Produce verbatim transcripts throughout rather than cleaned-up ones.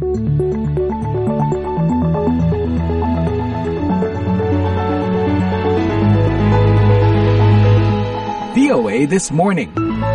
V O A This Morning.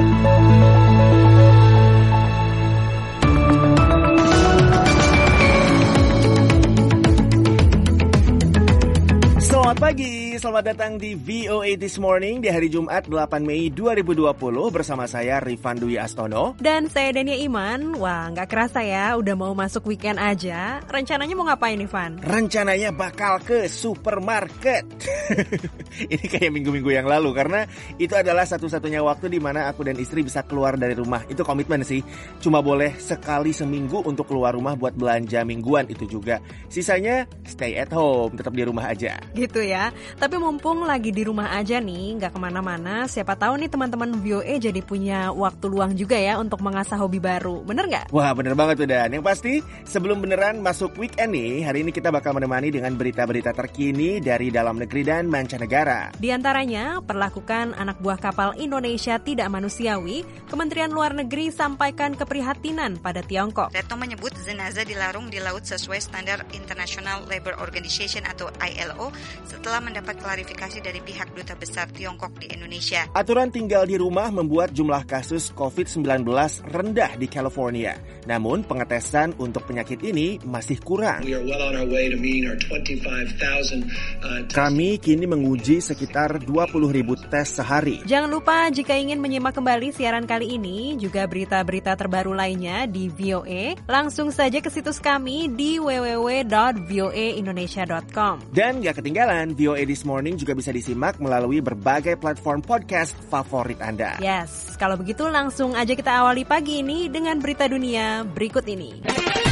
Selamat pagi, selamat datang di V O A This Morning di hari Jumat delapan Mei dua ribu dua puluh bersama saya Rifan Dwi Astono. Dan saya Dania Iman. Wah, nggak kerasa ya, udah mau masuk weekend aja. Rencananya mau ngapain nih, Van? Rencananya bakal ke supermarket. Ini kayak minggu-minggu yang lalu, karena itu adalah satu-satunya waktu di mana aku dan istri bisa keluar dari rumah. Itu komitmen sih, cuma boleh sekali seminggu untuk keluar rumah buat belanja mingguan itu juga. Sisanya stay at home, tetap di rumah aja. Gitu ya. Tapi mumpung lagi di rumah aja nih, nggak kemana-mana, siapa tahu nih teman-teman V O A jadi punya waktu luang juga ya untuk mengasah hobi baru. Bener nggak? Wah, bener banget tuh Dan. Yang pasti sebelum beneran masuk weekend nih, hari ini kita bakal menemani dengan berita-berita terkini dari dalam negeri dan mancanegara. Di antaranya, perlakukan anak buah kapal Indonesia tidak manusiawi, Kementerian Luar Negeri sampaikan keprihatinan pada Tiongkok. Retno menyebut jenazah dilarung di laut sesuai standar International Labour Organization atau I L O setelah mendapat klarifikasi dari pihak Duta Besar Tiongkok di Indonesia. Aturan tinggal di rumah membuat jumlah kasus covid sembilan belas rendah di California. Namun pengetesan untuk penyakit ini masih kurang. Kami kini menguji sekitar dua puluh ribu tes sehari. Jangan lupa jika ingin menyimak kembali siaran kali ini, juga berita-berita terbaru lainnya di V O A, langsung saja ke situs kami di w w w dot v o a indonesia dot com. Dan gak ketinggalan, V O A This Morning juga bisa disimak melalui berbagai platform podcast favorit Anda. Yes, kalau begitu langsung aja kita awali pagi ini dengan berita dunia berikut ini.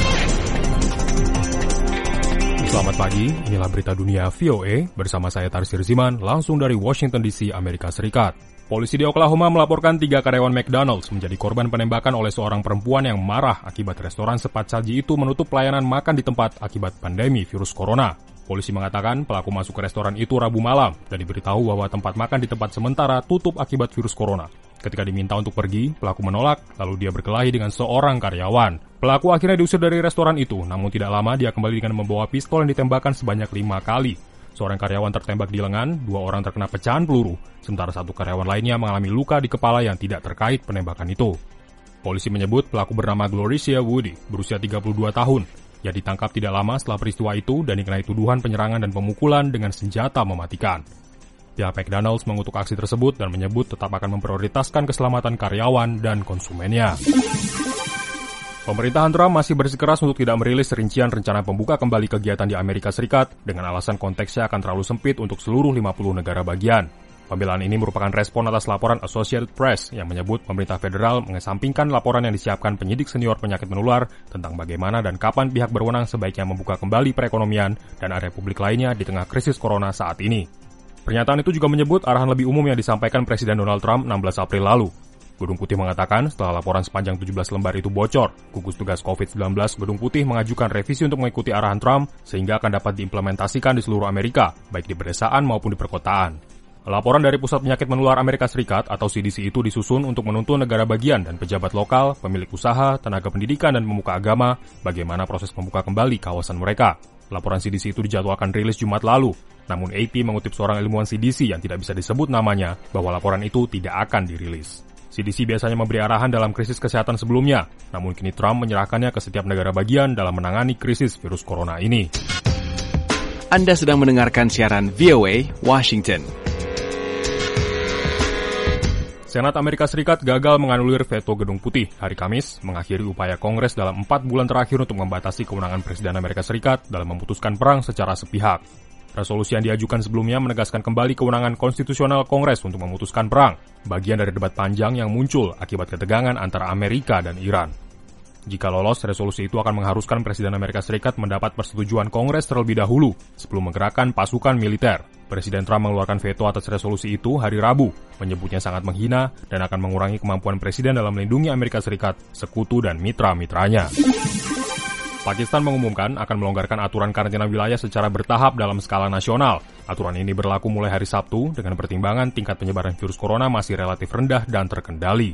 Selamat pagi, inilah berita dunia V O A bersama saya Tarsir Ziman langsung dari Washington D C, Amerika Serikat. Polisi di Oklahoma melaporkan tiga karyawan McDonald's menjadi korban penembakan oleh seorang perempuan yang marah akibat restoran sepat saji itu menutup pelayanan makan di tempat akibat pandemi virus corona. Polisi mengatakan pelaku masuk ke restoran itu Rabu malam dan diberitahu bahwa tempat makan di tempat sementara tutup akibat virus corona. Ketika diminta untuk pergi, pelaku menolak, lalu dia berkelahi dengan seorang karyawan. Pelaku akhirnya diusir dari restoran itu, namun tidak lama dia kembali dengan membawa pistol yang ditembakkan sebanyak lima kali. Seorang karyawan tertembak di lengan, dua orang terkena pecahan peluru, sementara satu karyawan lainnya mengalami luka di kepala yang tidak terkait penembakan itu. Polisi menyebut pelaku bernama Gloricia Woody, berusia tiga puluh dua tahun. Ia ditangkap tidak lama setelah peristiwa itu dan dikenai tuduhan penyerangan dan pemukulan dengan senjata mematikan. Pihak McDonald's mengutuk aksi tersebut dan menyebut tetap akan memprioritaskan keselamatan karyawan dan konsumennya. Pemerintahan Trump masih bersikeras untuk tidak merilis rincian rencana pembuka kembali kegiatan di Amerika Serikat dengan alasan konteksnya akan terlalu sempit untuk seluruh lima puluh negara bagian. Pembelaan ini merupakan respon atas laporan Associated Press yang menyebut pemerintah federal mengesampingkan laporan yang disiapkan penyidik senior penyakit menular tentang bagaimana dan kapan pihak berwenang sebaiknya membuka kembali perekonomian dan area publik lainnya di tengah krisis corona saat ini. Pernyataan itu juga menyebut arahan lebih umum yang disampaikan Presiden Donald Trump enam belas April lalu. Gedung Putih mengatakan setelah laporan sepanjang tujuh belas lembar itu bocor, gugus tugas covid sembilan belas Gedung Putih mengajukan revisi untuk mengikuti arahan Trump sehingga akan dapat diimplementasikan di seluruh Amerika, baik di pedesaan maupun di perkotaan. Laporan dari Pusat Penyakit Menular Amerika Serikat atau C D C itu disusun untuk menuntun negara bagian dan pejabat lokal, pemilik usaha, tenaga pendidikan, dan pemuka agama bagaimana proses membuka kembali kawasan mereka. Laporan C D C itu dijadwalkan rilis Jumat lalu, namun A P mengutip seorang ilmuwan C D C yang tidak bisa disebut namanya bahwa laporan itu tidak akan dirilis. C D C biasanya memberi arahan dalam krisis kesehatan sebelumnya, namun kini Trump menyerahkannya ke setiap negara bagian dalam menangani krisis virus corona ini. Anda sedang mendengarkan siaran V O A Washington. Senat Amerika Serikat gagal menganulir veto Gedung Putih hari Kamis, mengakhiri upaya Kongres dalam empat bulan terakhir untuk membatasi kewenangan Presiden Amerika Serikat dalam memutuskan perang secara sepihak. Resolusi yang diajukan sebelumnya menegaskan kembali kewenangan konstitusional Kongres untuk memutuskan perang, bagian dari debat panjang yang muncul akibat ketegangan antara Amerika dan Iran. Jika lolos, resolusi itu akan mengharuskan Presiden Amerika Serikat mendapat persetujuan Kongres terlebih dahulu sebelum menggerakkan pasukan militer. Presiden Trump mengeluarkan veto atas resolusi itu hari Rabu, menyebutnya sangat menghina dan akan mengurangi kemampuan Presiden dalam melindungi Amerika Serikat, sekutu dan mitra-mitranya. Pakistan mengumumkan akan melonggarkan aturan karantina wilayah secara bertahap dalam skala nasional. Aturan ini berlaku mulai hari Sabtu dengan pertimbangan tingkat penyebaran virus corona masih relatif rendah dan terkendali.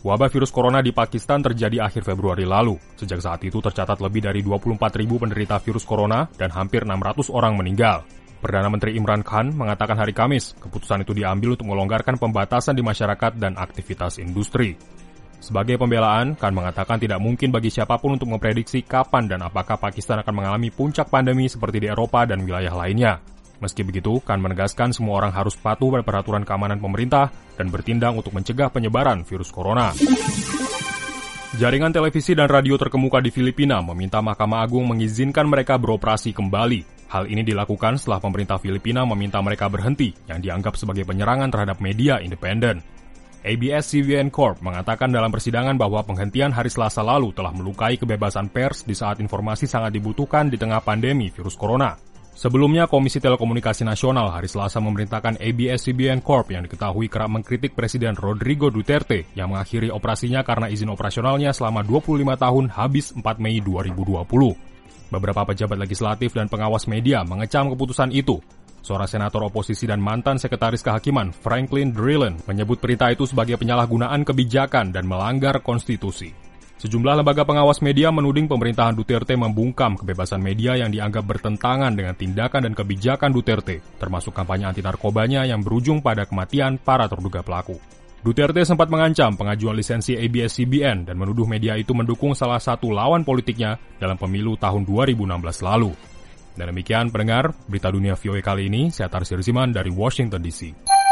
Wabah virus corona di Pakistan terjadi akhir Februari lalu. Sejak saat itu tercatat lebih dari dua puluh empat ribu penderita virus corona dan hampir enam ratus orang meninggal. Perdana Menteri Imran Khan mengatakan hari Kamis, keputusan itu diambil untuk melonggarkan pembatasan di masyarakat dan aktivitas industri. Sebagai pembelaan, Khan mengatakan tidak mungkin bagi siapapun untuk memprediksi kapan dan apakah Pakistan akan mengalami puncak pandemi seperti di Eropa dan wilayah lainnya. Meski begitu, Khan menegaskan semua orang harus patuh pada peraturan keamanan pemerintah dan bertindak untuk mencegah penyebaran virus corona. Jaringan televisi dan radio terkemuka di Filipina meminta Mahkamah Agung mengizinkan mereka beroperasi kembali. Hal ini dilakukan setelah pemerintah Filipina meminta mereka berhenti yang dianggap sebagai penyerangan terhadap media independen. A B S C B N Corp mengatakan dalam persidangan bahwa penghentian hari Selasa lalu telah melukai kebebasan pers di saat informasi sangat dibutuhkan di tengah pandemi virus corona. Sebelumnya, Komisi Telekomunikasi Nasional hari Selasa memerintahkan A B S C B N Corp yang diketahui kerap mengkritik Presiden Rodrigo Duterte yang mengakhiri operasinya karena izin operasionalnya selama dua puluh lima tahun habis empat Mei dua ribu dua puluh. Beberapa pejabat legislatif dan pengawas media mengecam keputusan itu. Seorang senator oposisi dan mantan sekretaris kehakiman Franklin Drilon menyebut perintah itu sebagai penyalahgunaan kebijakan dan melanggar konstitusi. Sejumlah lembaga pengawas media menuding pemerintahan Duterte membungkam kebebasan media yang dianggap bertentangan dengan tindakan dan kebijakan Duterte, termasuk kampanye anti-narkobanya yang berujung pada kematian para terduga pelaku. Duterte sempat mengancam pengajuan lisensi A B S C B N dan menuduh media itu mendukung salah satu lawan politiknya dalam pemilu tahun dua ribu enam belas lalu. Dan demikian pendengar, berita dunia V O A kali ini, saya Tarsir Siman dari Washington D C.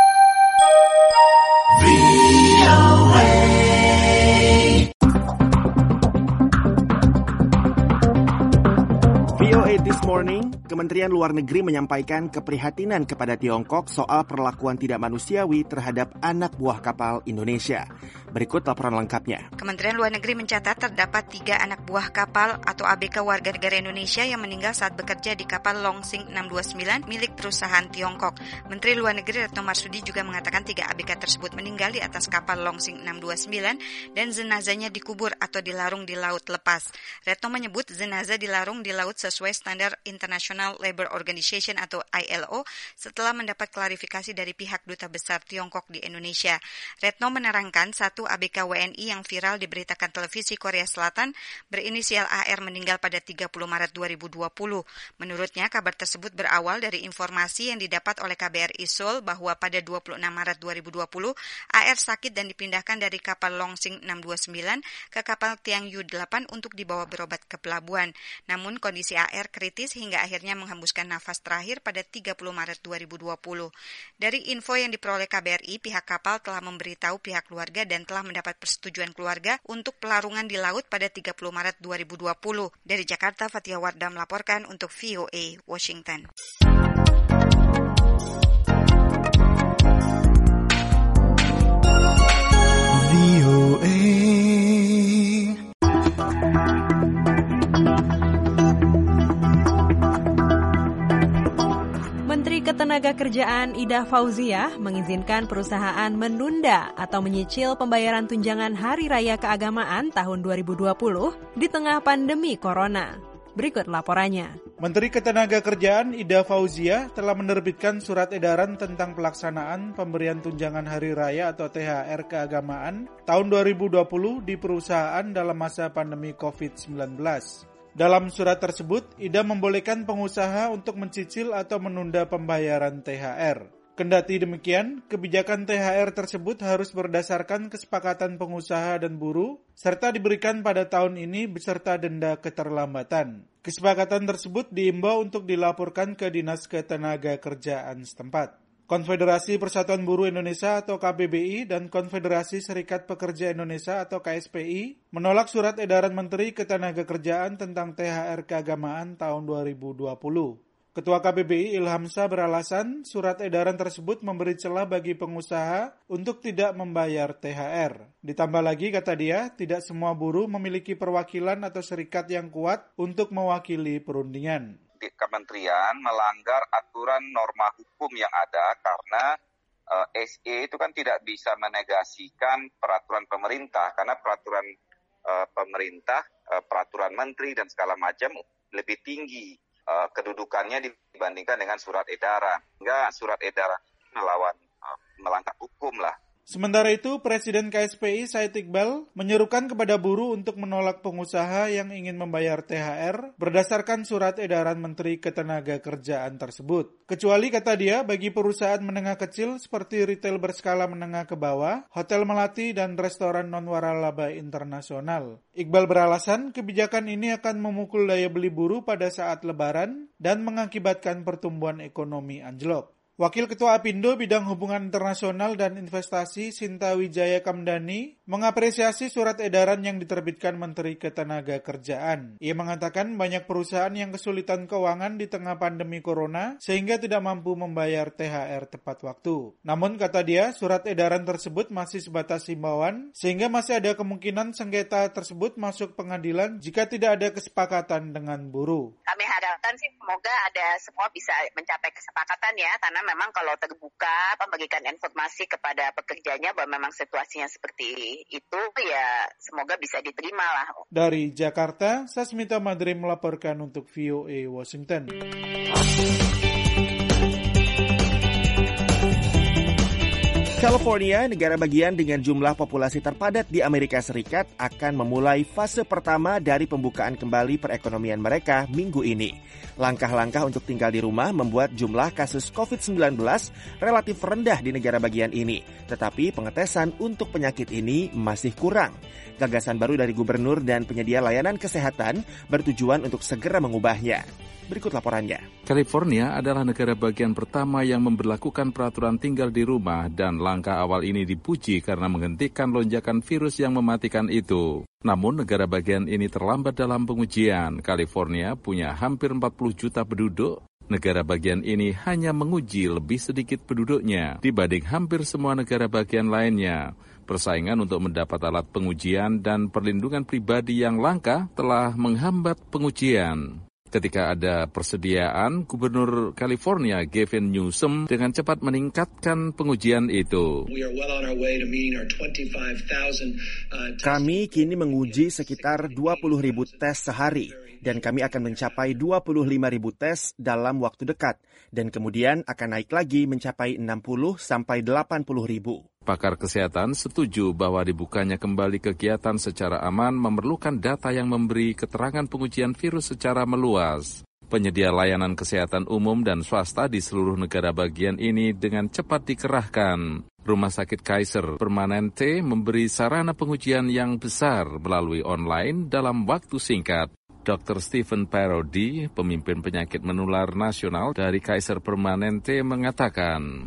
V O A This Morning, Kementerian Luar Negeri menyampaikan keprihatinan kepada Tiongkok soal perlakuan tidak manusiawi terhadap anak buah kapal Indonesia. Berikut laporan lengkapnya. Kementerian Luar Negeri mencatat terdapat tiga anak buah kapal atau A B K warga negara Indonesia yang meninggal saat bekerja di kapal Longsing enam dua sembilan milik perusahaan Tiongkok. Menteri Luar Negeri Retno Marsudi juga mengatakan tiga A B K tersebut meninggal di atas kapal Longsing enam dua sembilan dan jenazahnya dikubur atau dilarung di laut lepas. Retno menyebut jenazah dilarung di laut sesuai standar International Labour Organization atau I L O setelah mendapat klarifikasi dari pihak Duta Besar Tiongkok di Indonesia. Retno menerangkan satu A B K W N I yang viral diberitakan televisi Korea Selatan berinisial A R meninggal pada tiga puluh Maret dua ribu dua puluh. Menurutnya, kabar tersebut berawal dari informasi yang didapat oleh K B R I Seoul bahwa pada dua puluh enam Maret dua ribu dua puluh, A R sakit dan dipindahkan dari kapal Longsing enam dua sembilan ke kapal Tiangyu delapan untuk dibawa berobat ke pelabuhan. Namun, kondisi A R kritis hingga akhirnya menghembuskan nafas terakhir pada tiga puluh Maret dua ribu dua puluh. Dari info yang diperoleh K B R I, pihak kapal telah memberitahu pihak keluarga dan telah mendapat persetujuan keluarga untuk pelarungan di laut pada tiga puluh Maret dua ribu dua puluh. Dari Jakarta, Fatia Wardah melaporkan untuk V O A Washington. V O A. Menteri Ketenagakerjaan Ida Fauziah mengizinkan perusahaan menunda atau menyicil pembayaran tunjangan Hari Raya Keagamaan tahun dua ribu dua puluh di tengah pandemi corona. Berikut laporannya. Menteri Ketenagakerjaan Ida Fauziah telah menerbitkan surat edaran tentang pelaksanaan pemberian tunjangan Hari Raya atau T H R Keagamaan tahun dua ribu dua puluh di perusahaan dalam masa pandemi covid sembilan belas. Dalam surat tersebut, Ida membolehkan pengusaha untuk mencicil atau menunda pembayaran T H R. Kendati demikian, kebijakan T H R tersebut harus berdasarkan kesepakatan pengusaha dan buruh, serta diberikan pada tahun ini beserta denda keterlambatan. Kesepakatan tersebut diimbau untuk dilaporkan ke Dinas Ketenagakerjaan setempat. Konfederasi Persatuan Buruh Indonesia atau K B B I dan Konfederasi Serikat Pekerja Indonesia atau K S P I menolak surat edaran Menteri Ketenagakerjaan tentang T H R Keagamaan tahun dua ribu dua puluh. Ketua K B B I Ilham Shah beralasan surat edaran tersebut memberi celah bagi pengusaha untuk tidak membayar T H R. Ditambah lagi, kata dia, tidak semua buruh memiliki perwakilan atau serikat yang kuat untuk mewakili perundingan. Kementerian melanggar aturan norma hukum yang ada karena uh, S E itu kan tidak bisa menegasikan peraturan pemerintah karena peraturan uh, pemerintah, uh, peraturan menteri dan segala macam lebih tinggi uh, kedudukannya dibandingkan dengan surat edaran. Hingga surat edaran melawan uh, melanggar hukum lah. Sementara itu, Presiden K S P I Said Iqbal menyerukan kepada buruh untuk menolak pengusaha yang ingin membayar T H R berdasarkan surat edaran Menteri Ketenagakerjaan tersebut. Kecuali, kata dia, bagi perusahaan menengah kecil seperti retail berskala menengah ke bawah, hotel melati, dan restoran non-waralaba internasional. Iqbal beralasan kebijakan ini akan memukul daya beli buruh pada saat Lebaran dan mengakibatkan pertumbuhan ekonomi anjlok. Wakil Ketua Apindo Bidang Hubungan Internasional dan Investasi Sinta Wijaya Kamdani mengapresiasi surat edaran yang diterbitkan Menteri Ketenagakerjaan. Ia mengatakan banyak perusahaan yang kesulitan keuangan di tengah pandemi corona sehingga tidak mampu membayar T H R tepat waktu. Namun, kata dia, surat edaran tersebut masih sebatas himbauan sehingga masih ada kemungkinan sengketa tersebut masuk pengadilan jika tidak ada kesepakatan dengan buruh. Kami harapkan sih semoga ada semua bisa mencapai kesepakatan ya, karena memang kalau terbuka membagikan informasi kepada pekerjanya bahwa memang situasinya seperti itu, ya semoga bisa diterima lah. Dari Jakarta, Sasmita Madri melaporkan untuk V O A Washington. California, negara bagian dengan jumlah populasi terpadat di Amerika Serikat, akan memulai fase pertama dari pembukaan kembali perekonomian mereka minggu ini. Langkah-langkah untuk tinggal di rumah membuat jumlah kasus covid sembilan belas relatif rendah di negara bagian ini. Tetapi pengetesan untuk penyakit ini masih kurang. Gagasan baru dari gubernur dan penyedia layanan kesehatan bertujuan untuk segera mengubahnya. Berikut laporannya. California adalah negara bagian pertama yang memberlakukan peraturan tinggal di rumah dan langkah awal ini dipuji karena menghentikan lonjakan virus yang mematikan itu. Namun negara bagian ini terlambat dalam pengujian. California punya hampir empat puluh juta penduduk. Negara bagian ini hanya menguji lebih sedikit penduduknya dibanding hampir semua negara bagian lainnya. Persaingan untuk mendapat alat pengujian dan perlindungan pribadi yang langka telah menghambat pengujian. Ketika ada persediaan, Gubernur California Gavin Newsom dengan cepat meningkatkan pengujian itu. Kami kini menguji sekitar dua puluh ribu tes sehari, dan kami akan mencapai dua puluh lima ribu tes dalam waktu dekat, dan kemudian akan naik lagi mencapai enam puluh sampai delapan puluh ribu. Pakar kesehatan setuju bahwa dibukanya kembali kegiatan secara aman memerlukan data yang memberi keterangan pengujian virus secara meluas. Penyedia layanan kesehatan umum dan swasta di seluruh negara bagian ini dengan cepat dikerahkan. Rumah sakit Kaiser Permanente memberi sarana pengujian yang besar melalui online dalam waktu singkat. Doktor Stephen Parodi, pemimpin penyakit menular nasional dari Kaiser Permanente, mengatakan,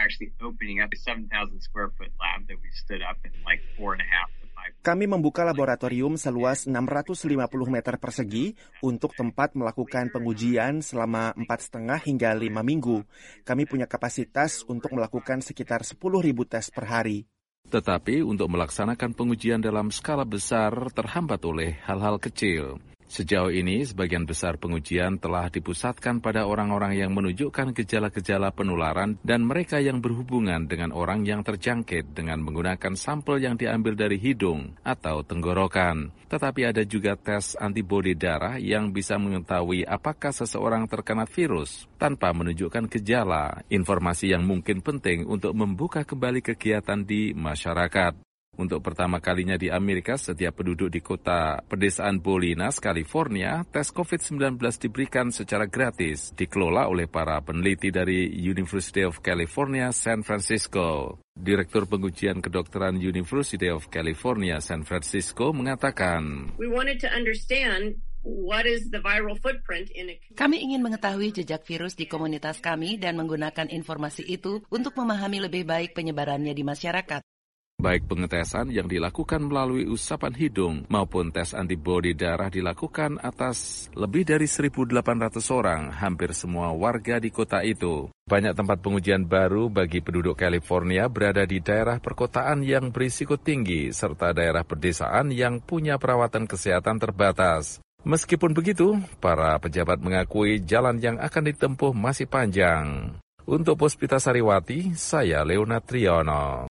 kami membuka laboratorium seluas enam ratus lima puluh meter persegi untuk tempat melakukan pengujian selama empat koma lima hingga lima minggu. Kami punya kapasitas untuk melakukan sekitar sepuluh ribu tes per hari. Tetapi untuk melaksanakan pengujian dalam skala besar terhambat oleh hal-hal kecil. Sejauh ini, sebagian besar pengujian telah dipusatkan pada orang-orang yang menunjukkan gejala-gejala penularan dan mereka yang berhubungan dengan orang yang terjangkit dengan menggunakan sampel yang diambil dari hidung atau tenggorokan. Tetapi ada juga tes antibodi darah yang bisa mengetahui apakah seseorang terkena virus tanpa menunjukkan gejala, informasi yang mungkin penting untuk membuka kembali kegiatan di masyarakat. Untuk pertama kalinya di Amerika, setiap penduduk di kota pedesaan Bolinas, California, tes covid sembilan belas diberikan secara gratis, dikelola oleh para peneliti dari University of California, San Francisco. Direktur pengujian kedokteran University of California, San Francisco mengatakan, We wanted to understand what is the viral footprint in a... Kami ingin mengetahui jejak virus di komunitas kami dan menggunakan informasi itu untuk memahami lebih baik penyebarannya di masyarakat. Baik pengetesan yang dilakukan melalui usapan hidung maupun tes antibodi darah dilakukan atas lebih dari seribu delapan ratus orang, hampir semua warga di kota itu. Banyak tempat pengujian baru bagi penduduk California berada di daerah perkotaan yang berisiko tinggi, serta daerah pedesaan yang punya perawatan kesehatan terbatas. Meskipun begitu, para pejabat mengakui jalan yang akan ditempuh masih panjang. Untuk Puspita Sariwati, saya Leonard Triono.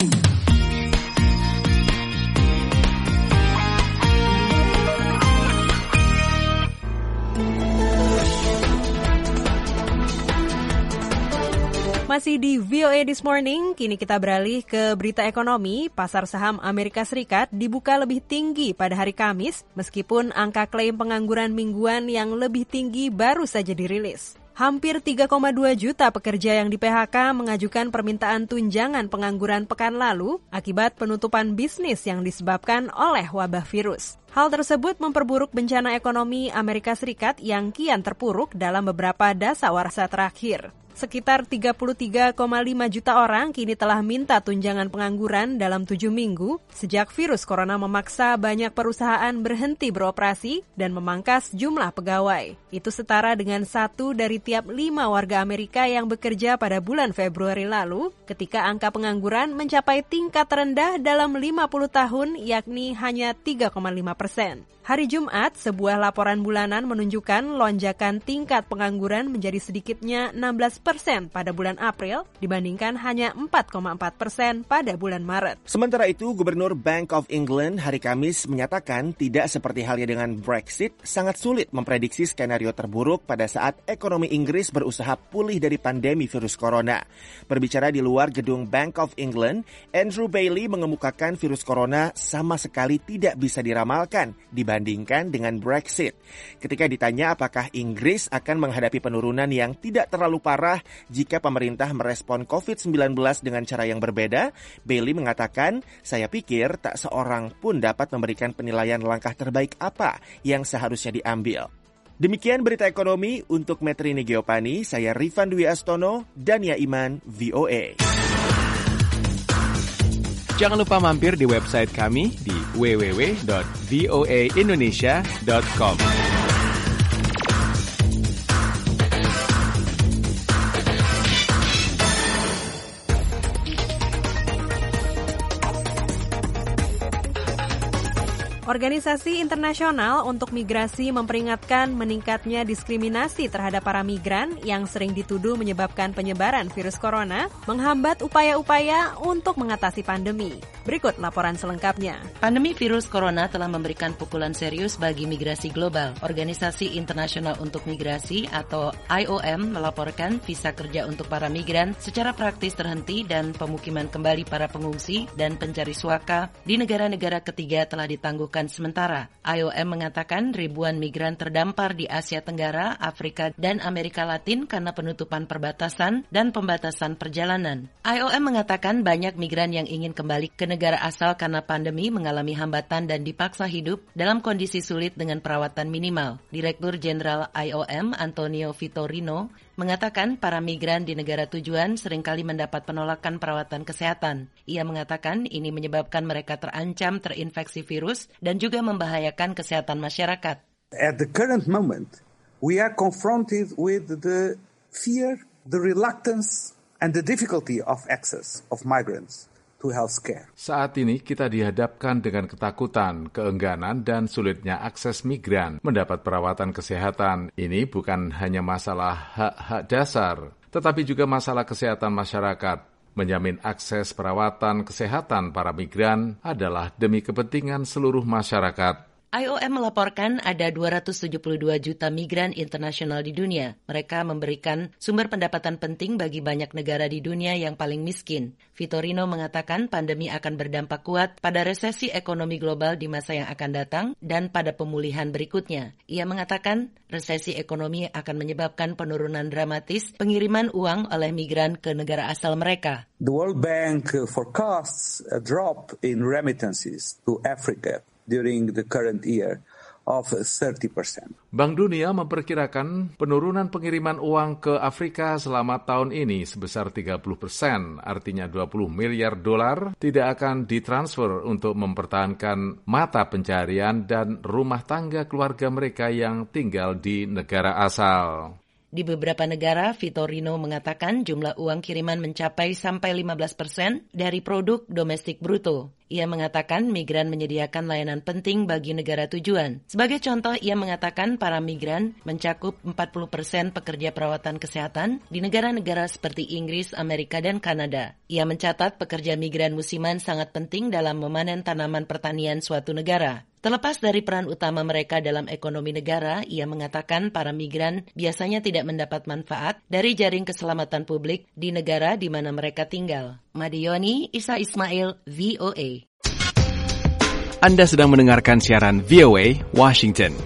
Masih di V O A This Morning, kini kita beralih ke berita ekonomi. Pasar saham Amerika Serikat dibuka lebih tinggi pada hari Kamis, meskipun angka klaim pengangguran mingguan yang lebih tinggi baru saja dirilis. Hampir tiga koma dua juta pekerja yang di P H K mengajukan permintaan tunjangan pengangguran pekan lalu akibat penutupan bisnis yang disebabkan oleh wabah virus. Hal tersebut memperburuk bencana ekonomi Amerika Serikat yang kian terpuruk dalam beberapa dasawarsa terakhir. Sekitar tiga puluh tiga koma lima juta orang kini telah minta tunjangan pengangguran dalam tujuh minggu sejak virus corona memaksa banyak perusahaan berhenti beroperasi dan memangkas jumlah pegawai. Itu setara dengan satu dari tiap lima warga Amerika yang bekerja pada bulan Februari lalu ketika angka pengangguran mencapai tingkat terendah dalam lima puluh tahun, yakni hanya tiga koma lima persen. Hari Jumat, sebuah laporan bulanan menunjukkan lonjakan tingkat pengangguran menjadi sedikitnya enam belas persen pada bulan April dibandingkan hanya empat koma empat persen pada bulan Maret. Sementara itu, Gubernur Bank of England hari Kamis menyatakan tidak seperti halnya dengan Brexit, sangat sulit memprediksi skenario terburuk pada saat ekonomi Inggris berusaha pulih dari pandemi virus corona. Berbicara di luar gedung Bank of England, Andrew Bailey mengemukakan virus corona sama sekali tidak bisa diramalkan dibandingkan Dibandingkan dengan Brexit. Ketika ditanya apakah Inggris akan menghadapi penurunan yang tidak terlalu parah jika pemerintah merespon covid sembilan belas dengan cara yang berbeda, Bailey mengatakan, saya pikir tak seorang pun dapat memberikan penilaian langkah terbaik apa yang seharusnya diambil. Demikian berita ekonomi untuk Metrini Geopani, saya Rifan Dwi Astono, Dania Iman, V O A. Jangan lupa mampir di website kami di w w w dot v o a indonesia dot com. Organisasi Internasional untuk Migrasi memperingatkan meningkatnya diskriminasi terhadap para migran yang sering dituduh menyebabkan penyebaran virus corona, menghambat upaya-upaya untuk mengatasi pandemi. Berikut laporan selengkapnya. Pandemi virus corona telah memberikan pukulan serius bagi migrasi global. Organisasi Internasional untuk Migrasi atau I O M melaporkan visa kerja untuk para migran secara praktis terhenti dan pemukiman kembali para pengungsi dan pencari suaka di negara-negara ketiga telah ditangguhkan sementara. I O M mengatakan ribuan migran terdampar di Asia Tenggara, Afrika, dan Amerika Latin karena penutupan perbatasan dan pembatasan perjalanan. I O M mengatakan banyak migran yang ingin kembali ke negara asal karena pandemi mengalami hambatan dan dipaksa hidup dalam kondisi sulit dengan perawatan minimal. Direktur Jenderal I O M, Antonio Vitorino, mengatakan para migran di negara tujuan seringkali mendapat penolakan perawatan kesehatan. Ia mengatakan ini menyebabkan mereka terancam terinfeksi virus dan juga membahayakan kesehatan masyarakat. At the current moment, we are confronted with the fear, the reluctance, and the difficulty of access of migrants to health care. Saat ini kita dihadapkan dengan ketakutan, keengganan, dan sulitnya akses migran mendapat perawatan kesehatan. Ini bukan hanya masalah hak-hak dasar, tetapi juga masalah kesehatan masyarakat. Menjamin akses perawatan kesehatan para migran adalah demi kepentingan seluruh masyarakat. I O M melaporkan ada dua ratus tujuh puluh dua juta migran internasional di dunia. Mereka memberikan sumber pendapatan penting bagi banyak negara di dunia yang paling miskin. Vitorino mengatakan pandemi akan berdampak kuat pada resesi ekonomi global di masa yang akan datang dan pada pemulihan berikutnya. Ia mengatakan resesi ekonomi akan menyebabkan penurunan dramatis pengiriman uang oleh migran ke negara asal mereka. The World Bank forecasts a drop in remittances to Africa during the current year of thirty percent. Bank Dunia memperkirakan penurunan pengiriman uang ke Afrika selama tahun ini sebesar tiga puluh persen, artinya dua puluh miliar dolar tidak akan ditransfer untuk mempertahankan mata pencarian dan rumah tangga keluarga mereka yang tinggal di negara asal. Di beberapa negara, Vitorino mengatakan jumlah uang kiriman mencapai sampai lima belas persen dari produk domestik bruto. Ia mengatakan migran menyediakan layanan penting bagi negara tujuan. Sebagai contoh, ia mengatakan para migran mencakup empat puluh persen pekerja perawatan kesehatan di negara-negara seperti Inggris, Amerika, dan Kanada. Ia mencatat pekerja migran musiman sangat penting dalam memanen tanaman pertanian suatu negara. Terlepas dari peran utama mereka dalam ekonomi negara, ia mengatakan para migran biasanya tidak mendapat manfaat dari jaring keselamatan publik di negara di mana mereka tinggal. Madioni, Isa Ismail, V O A. Anda sedang mendengarkan siaran V O A Washington.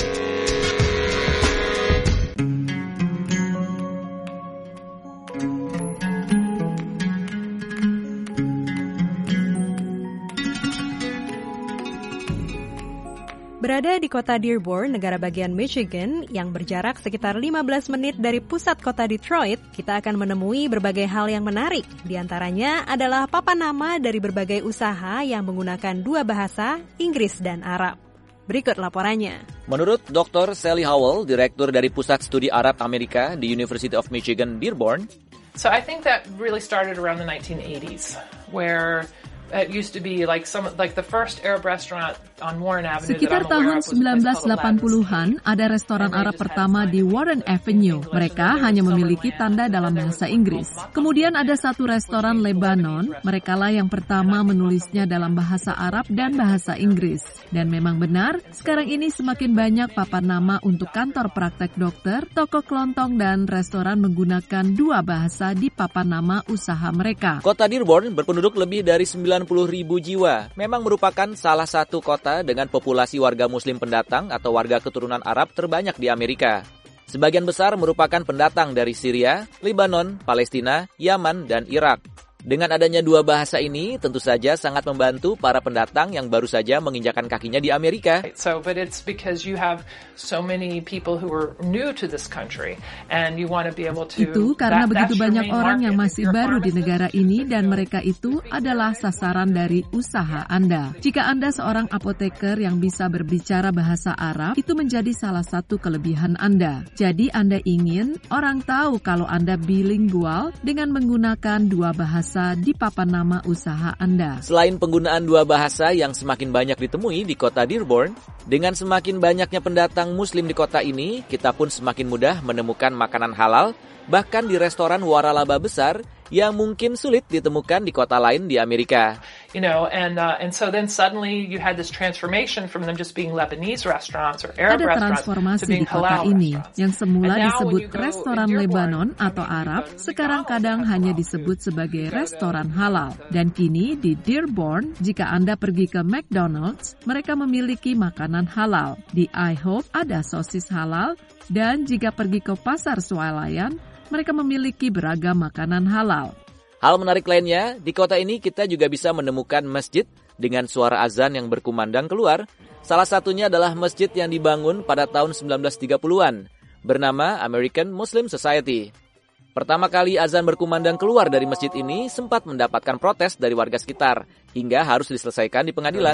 Berada di kota Dearborn, negara bagian Michigan, yang berjarak sekitar lima belas menit dari pusat kota Detroit, kita akan menemui berbagai hal yang menarik. Di antaranya adalah papan nama dari berbagai usaha yang menggunakan dua bahasa, Inggris dan Arab. Berikut laporannya. Menurut Doktor Sally Howell, Direktur dari Pusat Studi Arab Amerika di University of Michigan, Dearborn. So I think that really started around the nineteen eighties, where it used to be like some like the first Arab restaurant on Warren Avenue. Sekitar tahun sembilan belas delapan puluhan ada restoran Arab pertama di Warren Avenue. Mereka hanya memiliki tanda dalam bahasa Inggris. Kemudian ada satu restoran Lebanon. Merekalah yang pertama menulisnya dalam bahasa Arab dan bahasa Inggris. Dan memang benar, sekarang ini semakin banyak papan nama untuk kantor praktek dokter, toko kelontong dan restoran menggunakan dua bahasa di papan nama usaha mereka. Kota Dearborn berpenduduk lebih dari sembilan puluh ribu jiwa. Memang merupakan salah satu kota dengan populasi warga muslim pendatang atau warga keturunan Arab terbanyak di Amerika. Sebagian besar merupakan pendatang dari Syria, Lebanon, Palestina, Yaman, dan Irak. Dengan adanya dua bahasa ini, tentu saja sangat membantu para pendatang yang baru saja menginjakan kakinya di Amerika. So, but it's because you have so many people who are new to this country, and you want to be able to. Itu karena that, begitu banyak orang yang masih baru di negara ini, dan mereka itu adalah sasaran dari usaha Anda. Jika Anda seorang apoteker yang bisa berbicara bahasa Arab, itu menjadi salah satu kelebihan Anda. Jadi Anda ingin orang tahu kalau Anda bilingual dengan menggunakan dua bahasa di papan nama usaha Anda. Selain penggunaan dua bahasa yang semakin banyak ditemui di kota Dearborn, dengan semakin banyaknya pendatang muslim di kota ini, kita pun semakin mudah menemukan makanan halal, bahkan di restoran waralaba besar yang mungkin sulit ditemukan di kota lain di Amerika. You know, and uh, and so then suddenly you had this transformation from them just being Lebanese restaurants or Arab restaurants to being halal restaurants. Ada transformasi di kota ini yang semula disebut restoran Lebanon atau Arab, sekarang kadang hanya disebut sebagai restoran halal. Dan kini di Dearborn, jika Anda pergi ke McDonald's, mereka memiliki makanan halal. Di IHOP ada sosis halal, dan jika pergi ke pasar swalayan, mereka memiliki beragam makanan halal. Hal menarik lainnya, di kota ini kita juga bisa menemukan masjid dengan suara azan yang berkumandang keluar. Salah satunya adalah masjid yang dibangun pada tahun sembilan belas tiga puluhan, bernama American Muslim Society. Pertama kali azan berkumandang keluar dari masjid ini sempat mendapatkan protes dari warga sekitar, hingga harus diselesaikan di pengadilan.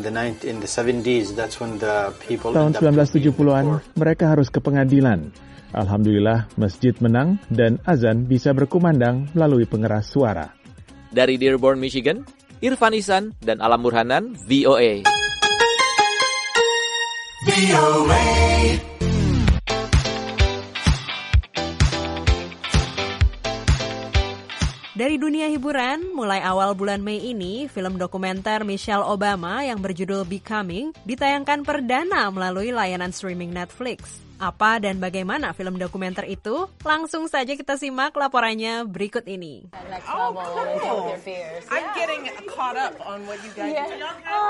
Tahun sembilan belas tujuh puluhan, mereka harus ke pengadilan. Alhamdulillah, masjid menang dan azan bisa berkumandang melalui pengeras suara. Dari Dearborn, Michigan, Irfan Ihsan dan Alam Burhanan, V O A. V O A. Dari dunia hiburan, mulai awal bulan Mei ini, film dokumenter Michelle Obama yang berjudul Becoming ditayangkan perdana melalui layanan streaming Netflix. Apa dan bagaimana film dokumenter itu? Langsung saja kita simak laporannya berikut ini. Oh, cool. I'm getting caught up on what you guys do.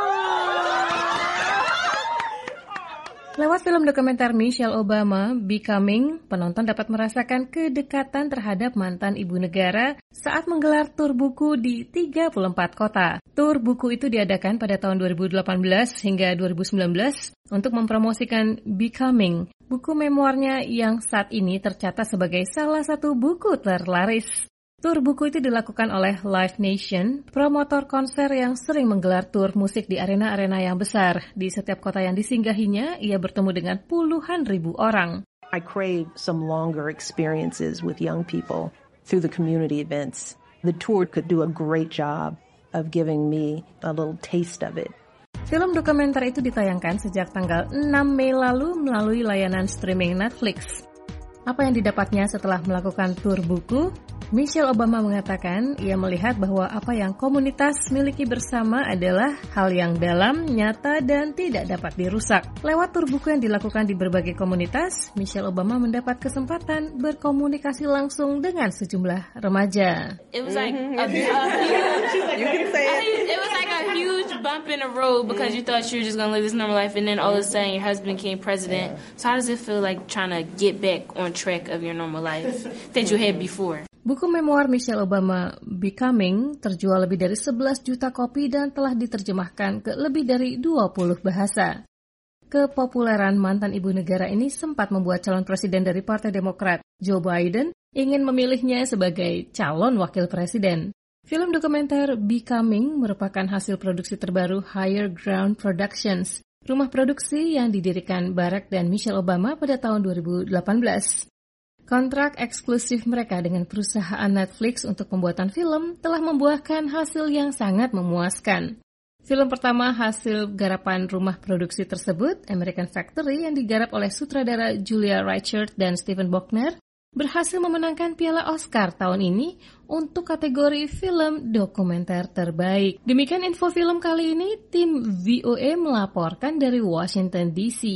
Lewat film dokumenter Michelle Obama, Becoming, penonton dapat merasakan kedekatan terhadap mantan ibu negara saat menggelar tur buku di tiga puluh empat kota. Tur buku itu diadakan pada tahun dua ribu delapan belas hingga dua ribu sembilan belas untuk mempromosikan Becoming, buku memoirnya yang saat ini tercatat sebagai salah satu buku terlaris. Tur buku itu dilakukan oleh Live Nation, promotor konser yang sering menggelar tur musik di arena-arena yang besar. Di setiap kota yang disinggahinya, ia bertemu dengan puluhan ribu orang. I crave some longer experiences with young people through the community events. The tour could do a great job of giving me a little taste of it. Film dokumenter itu ditayangkan sejak tanggal enam Mei lalu melalui layanan streaming Netflix. Apa yang didapatnya setelah melakukan tur buku? Michelle Obama mengatakan ia melihat bahwa apa yang komunitas miliki bersama adalah hal yang dalam, nyata, dan tidak dapat dirusak. Lewat tur buku yang dilakukan di berbagai komunitas, Michelle Obama mendapat kesempatan berkomunikasi langsung dengan sejumlah remaja. It was like a, a huge, you can say it. It was like a huge bump in the road because you thought you were just gonna live this normal life, and then all of a sudden your husband became president. So how does it feel like trying to get back on track of your normal life that you had before? Buku memoir Michelle Obama, Becoming, terjual lebih dari sebelas juta kopi dan telah diterjemahkan ke lebih dari dua puluh bahasa. Kepopuleran mantan ibu negara ini sempat membuat calon presiden dari Partai Demokrat, Joe Biden, ingin memilihnya sebagai calon wakil presiden. Film dokumenter Becoming merupakan hasil produksi terbaru Higher Ground Productions, rumah produksi yang didirikan Barack dan Michelle Obama pada tahun dua ribu delapan belas. Kontrak eksklusif mereka dengan perusahaan Netflix untuk pembuatan film telah membuahkan hasil yang sangat memuaskan. Film pertama hasil garapan rumah produksi tersebut, American Factory, yang digarap oleh sutradara Julia Reichert dan Stephen Bochner, berhasil memenangkan Piala Oscar tahun ini untuk kategori film dokumenter terbaik. Demikian info film kali ini, tim V O A melaporkan dari Washington D C.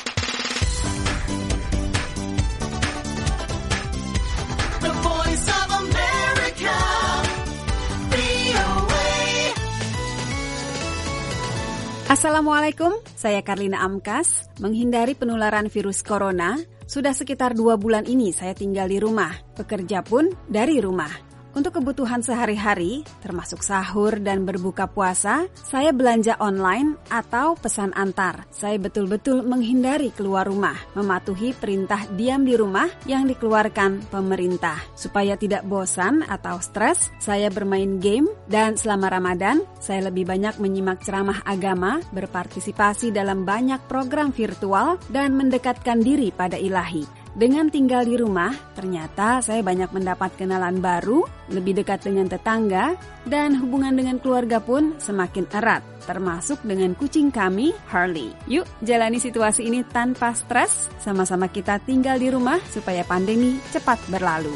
Assalamualaikum, saya Karlina Amkas. Menghindari penularan virus corona, sudah sekitar dua bulan ini saya tinggal di rumah, bekerja pun dari rumah. Untuk kebutuhan sehari-hari, termasuk sahur dan berbuka puasa, saya belanja online atau pesan antar. Saya betul-betul menghindari keluar rumah, mematuhi perintah diam di rumah yang dikeluarkan pemerintah. Supaya tidak bosan atau stres, saya bermain game dan selama Ramadan, saya lebih banyak menyimak ceramah agama, berpartisipasi dalam banyak program virtual, dan mendekatkan diri pada Ilahi. Dengan tinggal di rumah, ternyata saya banyak mendapat kenalan baru, lebih dekat dengan tetangga, dan hubungan dengan keluarga pun semakin erat, termasuk dengan kucing kami, Harley. Yuk, jalani situasi ini tanpa stres, sama-sama kita tinggal di rumah supaya pandemi cepat berlalu.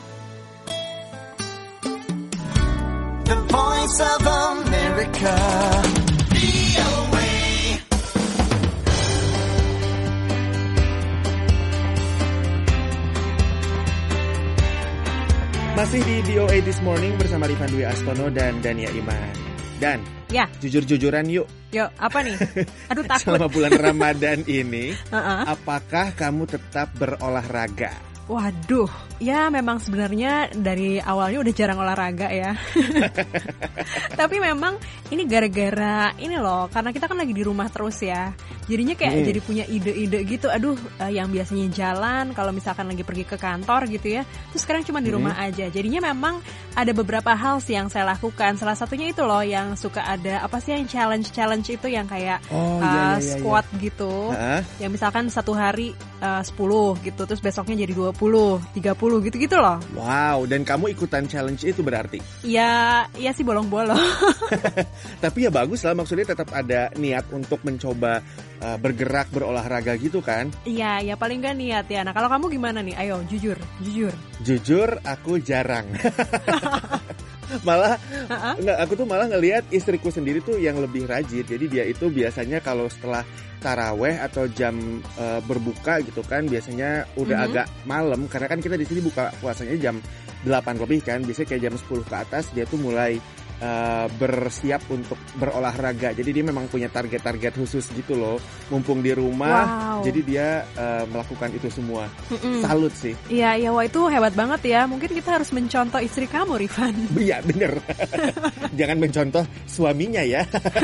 The Voice of America. Masih di V O A This Morning bersama Rifan Dwi Astono dan Dania Iman. Dan, ya, jujur-jujuran yuk. Yuk, apa nih? Aduh, takut. Selama bulan Ramadan ini, uh-uh. apakah kamu tetap berolahraga? Waduh, ya memang sebenarnya dari awalnya udah jarang olahraga ya. Tapi memang ini gara-gara ini loh, karena kita kan lagi di rumah terus ya. Jadinya kayak hmm. jadi punya ide-ide gitu. Aduh, yang biasanya jalan kalau misalkan lagi pergi ke kantor gitu ya, terus sekarang cuma di rumah hmm. aja. Jadinya memang ada beberapa hal sih yang saya lakukan. Salah satunya itu loh yang suka ada apa sih yang challenge-challenge itu yang kayak oh, uh, iya, iya, squat iya. gitu. Uh-huh. Yang misalkan satu hari uh, sepuluh gitu, terus besoknya jadi dua puluh, tiga puluh gitu-gitu loh. Wow, dan kamu ikutan challenge itu berarti? Ya, ya sih bolong-bolong. Tapi ya bagus lah, maksudnya tetap ada niat untuk mencoba uh, bergerak, berolahraga gitu kan? Iya, ya paling gak niat ya. Nah kalau kamu gimana nih? Ayo, jujur, jujur. Jujur, aku jarang. Malah, uh-huh. nggak, aku tuh malah ngelihat istriku sendiri tuh yang lebih rajin. Jadi dia itu biasanya kalau setelah taraweh atau jam uh, berbuka gitu kan, biasanya udah mm-hmm. agak malam. Karena kan kita di sini buka puasanya jam delapan lebih kan. Biasanya kayak jam sepuluh ke atas dia tuh mulai Uh, bersiap untuk berolahraga. Jadi dia memang punya target-target khusus gitu loh. Mumpung di rumah, wow. jadi dia uh, melakukan itu semua. Mm-mm. Salut sih. Iya, iya, wah itu hebat banget ya. Mungkin kita harus mencontoh istri kamu, Rifan. Iya, bener. Jangan mencontoh suaminya ya.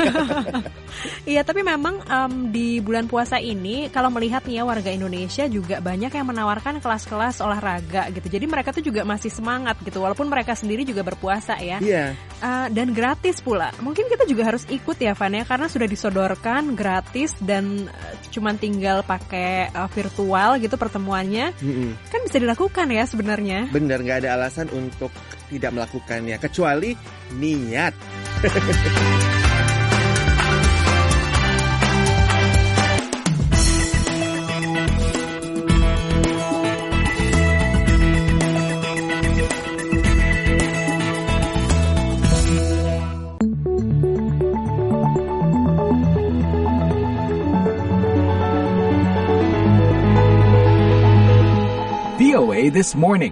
Iya, tapi memang um, di bulan puasa ini, kalau melihat nih ya warga Indonesia juga banyak yang menawarkan kelas-kelas olahraga gitu. Jadi mereka tuh juga masih semangat gitu, walaupun mereka sendiri juga berpuasa ya. Iya. Uh, dan gratis pula. Mungkin kita juga harus ikut ya Van ya, karena sudah disodorkan gratis dan uh, cuman tinggal pakai uh, virtual gitu pertemuannya. Mm-hmm. Kan bisa dilakukan ya sebenarnya. Bener, gak ada alasan untuk tidak melakukannya kecuali niat. V O A This Morning.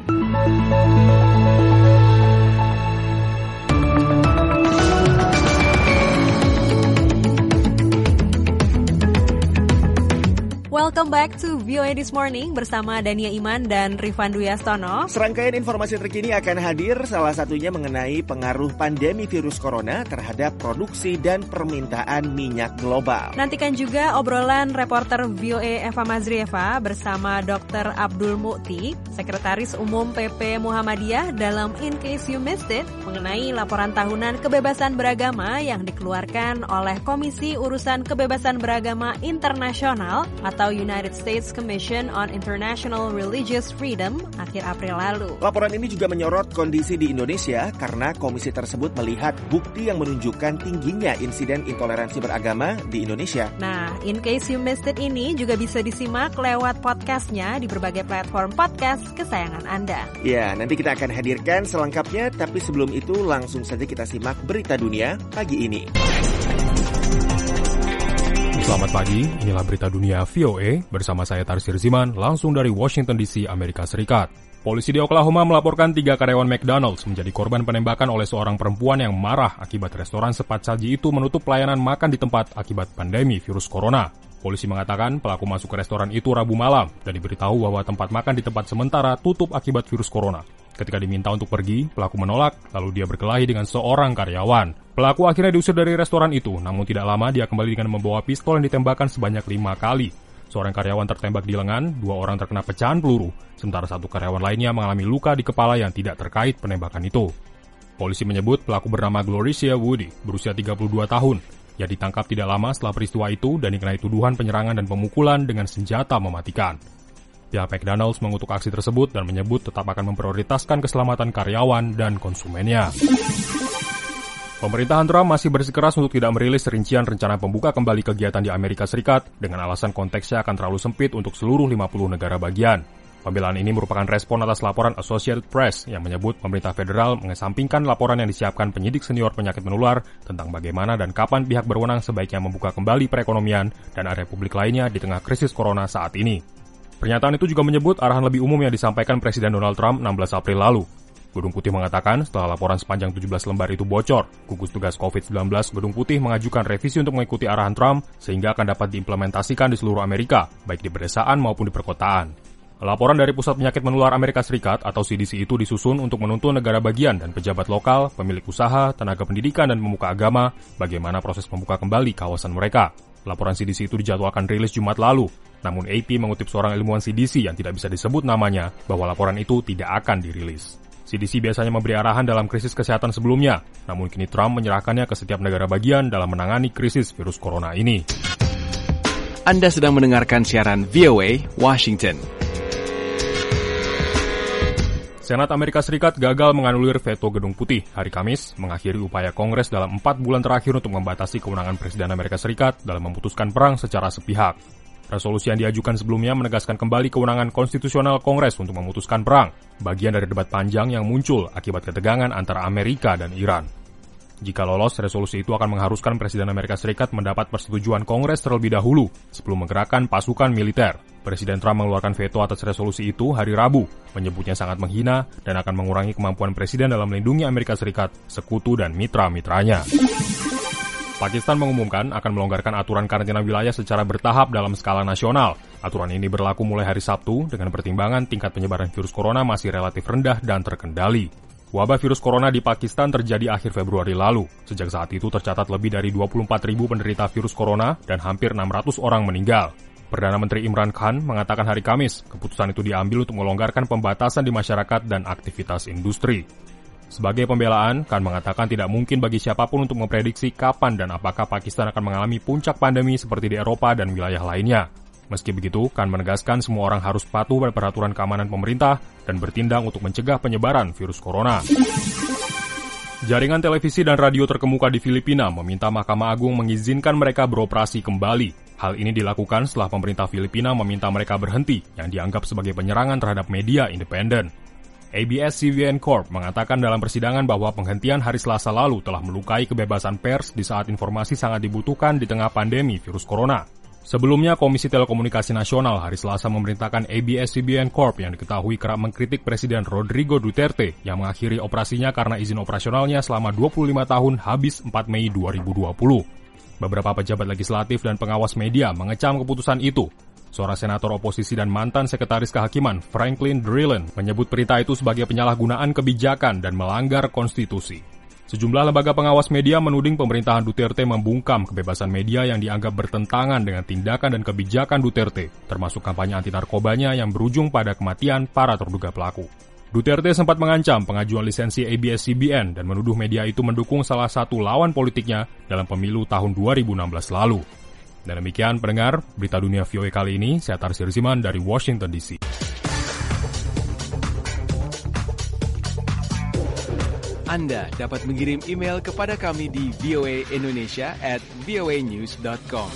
Welcome back to V O A This Morning bersama Dania Iman dan Rifan Dwi Astono. Serangkaian informasi terkini akan hadir, salah satunya mengenai pengaruh pandemi virus corona terhadap produksi dan permintaan minyak global. Nantikan juga obrolan reporter V O A Eva Mazrieva bersama dokter Abdul Mukti, Sekretaris Umum P P Muhammadiyah dalam In Case You Missed It, mengenai laporan tahunan kebebasan beragama yang dikeluarkan oleh Komisi Urusan Kebebasan Beragama Internasional atau United States Commission on International Religious Freedom akhir April lalu. Laporan ini juga menyorot kondisi di Indonesia karena komisi tersebut melihat bukti yang menunjukkan tingginya insiden intoleransi beragama di Indonesia. Nah, In Case You Missed It ini juga bisa disimak lewat podcastnya di berbagai platform podcast kesayangan Anda. Ya, nanti kita akan hadirkan selengkapnya, tapi sebelum itu langsung saja kita simak berita dunia pagi ini. Selamat pagi, inilah berita dunia V O A bersama saya Tarsir Ziman langsung dari Washington D C, Amerika Serikat. Polisi di Oklahoma melaporkan tiga karyawan McDonald's menjadi korban penembakan oleh seorang perempuan yang marah akibat restoran sepat saji itu menutup pelayanan makan di tempat akibat pandemi virus corona. Polisi mengatakan pelaku masuk ke restoran itu Rabu malam dan diberitahu bahwa tempat makan di tempat sementara tutup akibat virus corona. Ketika diminta untuk pergi, pelaku menolak, lalu dia berkelahi dengan seorang karyawan. Pelaku akhirnya diusir dari restoran itu, namun tidak lama dia kembali dengan membawa pistol yang ditembakkan sebanyak lima kali. Seorang karyawan tertembak di lengan, dua orang terkena pecahan peluru, sementara satu karyawan lainnya mengalami luka di kepala yang tidak terkait penembakan itu. Polisi menyebut pelaku bernama Gloricia Woody, berusia tiga puluh dua tahun. Ia ditangkap tidak lama setelah peristiwa itu dan dikenai tuduhan penyerangan dan pemukulan dengan senjata mematikan. Pihak McDonald's mengutuk aksi tersebut dan menyebut tetap akan memprioritaskan keselamatan karyawan dan konsumennya. Pemerintahan Trump masih bersikeras untuk tidak merilis rincian rencana pembuka kembali kegiatan di Amerika Serikat dengan alasan konteksnya akan terlalu sempit untuk seluruh lima puluh negara bagian. Pembelaan ini merupakan respon atas laporan Associated Press yang menyebut pemerintah federal mengesampingkan laporan yang disiapkan penyidik senior penyakit menular tentang bagaimana dan kapan pihak berwenang sebaiknya membuka kembali perekonomian dan area publik lainnya di tengah krisis corona saat ini. Pernyataan itu juga menyebut arahan lebih umum yang disampaikan Presiden Donald Trump enam belas April lalu. Gedung Putih mengatakan setelah laporan sepanjang tujuh belas lembar itu bocor, gugus tugas covid sembilan belas Gedung Putih mengajukan revisi untuk mengikuti arahan Trump sehingga akan dapat diimplementasikan di seluruh Amerika, baik di pedesaan maupun di perkotaan. Laporan dari Pusat Penyakit Menular Amerika Serikat atau C D C itu disusun untuk menuntun negara bagian dan pejabat lokal, pemilik usaha, tenaga pendidikan, dan pemuka agama bagaimana proses membuka kembali kawasan mereka. Laporan C D C itu dijadwalkan rilis Jumat lalu, namun A P mengutip seorang ilmuwan C D C yang tidak bisa disebut namanya bahwa laporan itu tidak akan dirilis. C D C biasanya memberi arahan dalam krisis kesehatan sebelumnya, namun kini Trump menyerahkannya ke setiap negara bagian dalam menangani krisis virus corona ini. Anda sedang mendengarkan siaran V O A Washington. Senat Amerika Serikat gagal menganulir veto Gedung Putih hari Kamis, mengakhiri upaya Kongres dalam empat bulan terakhir untuk membatasi kewenangan Presiden Amerika Serikat dalam memutuskan perang secara sepihak. Resolusi yang diajukan sebelumnya menegaskan kembali kewenangan konstitusional Kongres untuk memutuskan perang, bagian dari debat panjang yang muncul akibat ketegangan antara Amerika dan Iran. Jika lolos, resolusi itu akan mengharuskan Presiden Amerika Serikat mendapat persetujuan Kongres terlebih dahulu sebelum menggerakkan pasukan militer. Presiden Trump mengeluarkan veto atas resolusi itu hari Rabu, menyebutnya sangat menghina dan akan mengurangi kemampuan Presiden dalam melindungi Amerika Serikat, sekutu dan mitra-mitranya. Pakistan mengumumkan akan melonggarkan aturan karantina wilayah secara bertahap dalam skala nasional. Aturan ini berlaku mulai hari Sabtu dengan pertimbangan tingkat penyebaran virus corona masih relatif rendah dan terkendali. Wabah virus corona di Pakistan terjadi akhir Februari lalu. Sejak saat itu tercatat lebih dari dua puluh empat ribu penderita virus corona dan hampir enam ratus orang meninggal. Perdana Menteri Imran Khan mengatakan hari Kamis, keputusan itu diambil untuk melonggarkan pembatasan di masyarakat dan aktivitas industri. Sebagai pembelaan, Khan mengatakan tidak mungkin bagi siapapun untuk memprediksi kapan dan apakah Pakistan akan mengalami puncak pandemi seperti di Eropa dan wilayah lainnya. Meski begitu, Khan menegaskan semua orang harus patuh pada peraturan keamanan pemerintah dan bertindak untuk mencegah penyebaran virus corona. Jaringan televisi dan radio terkemuka di Filipina meminta Mahkamah Agung mengizinkan mereka beroperasi kembali. Hal ini dilakukan setelah pemerintah Filipina meminta mereka berhenti yang dianggap sebagai penyerangan terhadap media independen. A B S C B N Corp mengatakan dalam persidangan bahwa penghentian hari Selasa lalu telah melukai kebebasan pers di saat informasi sangat dibutuhkan di tengah pandemi virus corona. Sebelumnya, Komisi Telekomunikasi Nasional hari Selasa memerintahkan A B S C B N Corp yang diketahui kerap mengkritik Presiden Rodrigo Duterte yang mengakhiri operasinya karena izin operasionalnya selama dua puluh lima tahun habis empat Mei dua ribu dua puluh. Beberapa pejabat legislatif dan pengawas media mengecam keputusan itu. Seorang senator oposisi dan mantan sekretaris kehakiman Franklin Drilon menyebut perintah itu sebagai penyalahgunaan kebijakan dan melanggar konstitusi. Sejumlah lembaga pengawas media menuding pemerintahan Duterte membungkam kebebasan media yang dianggap bertentangan dengan tindakan dan kebijakan Duterte, termasuk kampanye anti-narkobanya yang berujung pada kematian para terduga pelaku. Duterte sempat mengancam pengajuan lisensi A B S C B N dan menuduh media itu mendukung salah satu lawan politiknya dalam pemilu tahun dua ribu enam belas lalu. Dan demikian pendengar, berita dunia V O A kali ini, saya Tarsir Siman dari Washington D C. Anda dapat mengirim email kepada kami di voaindonesia at voanews dot com.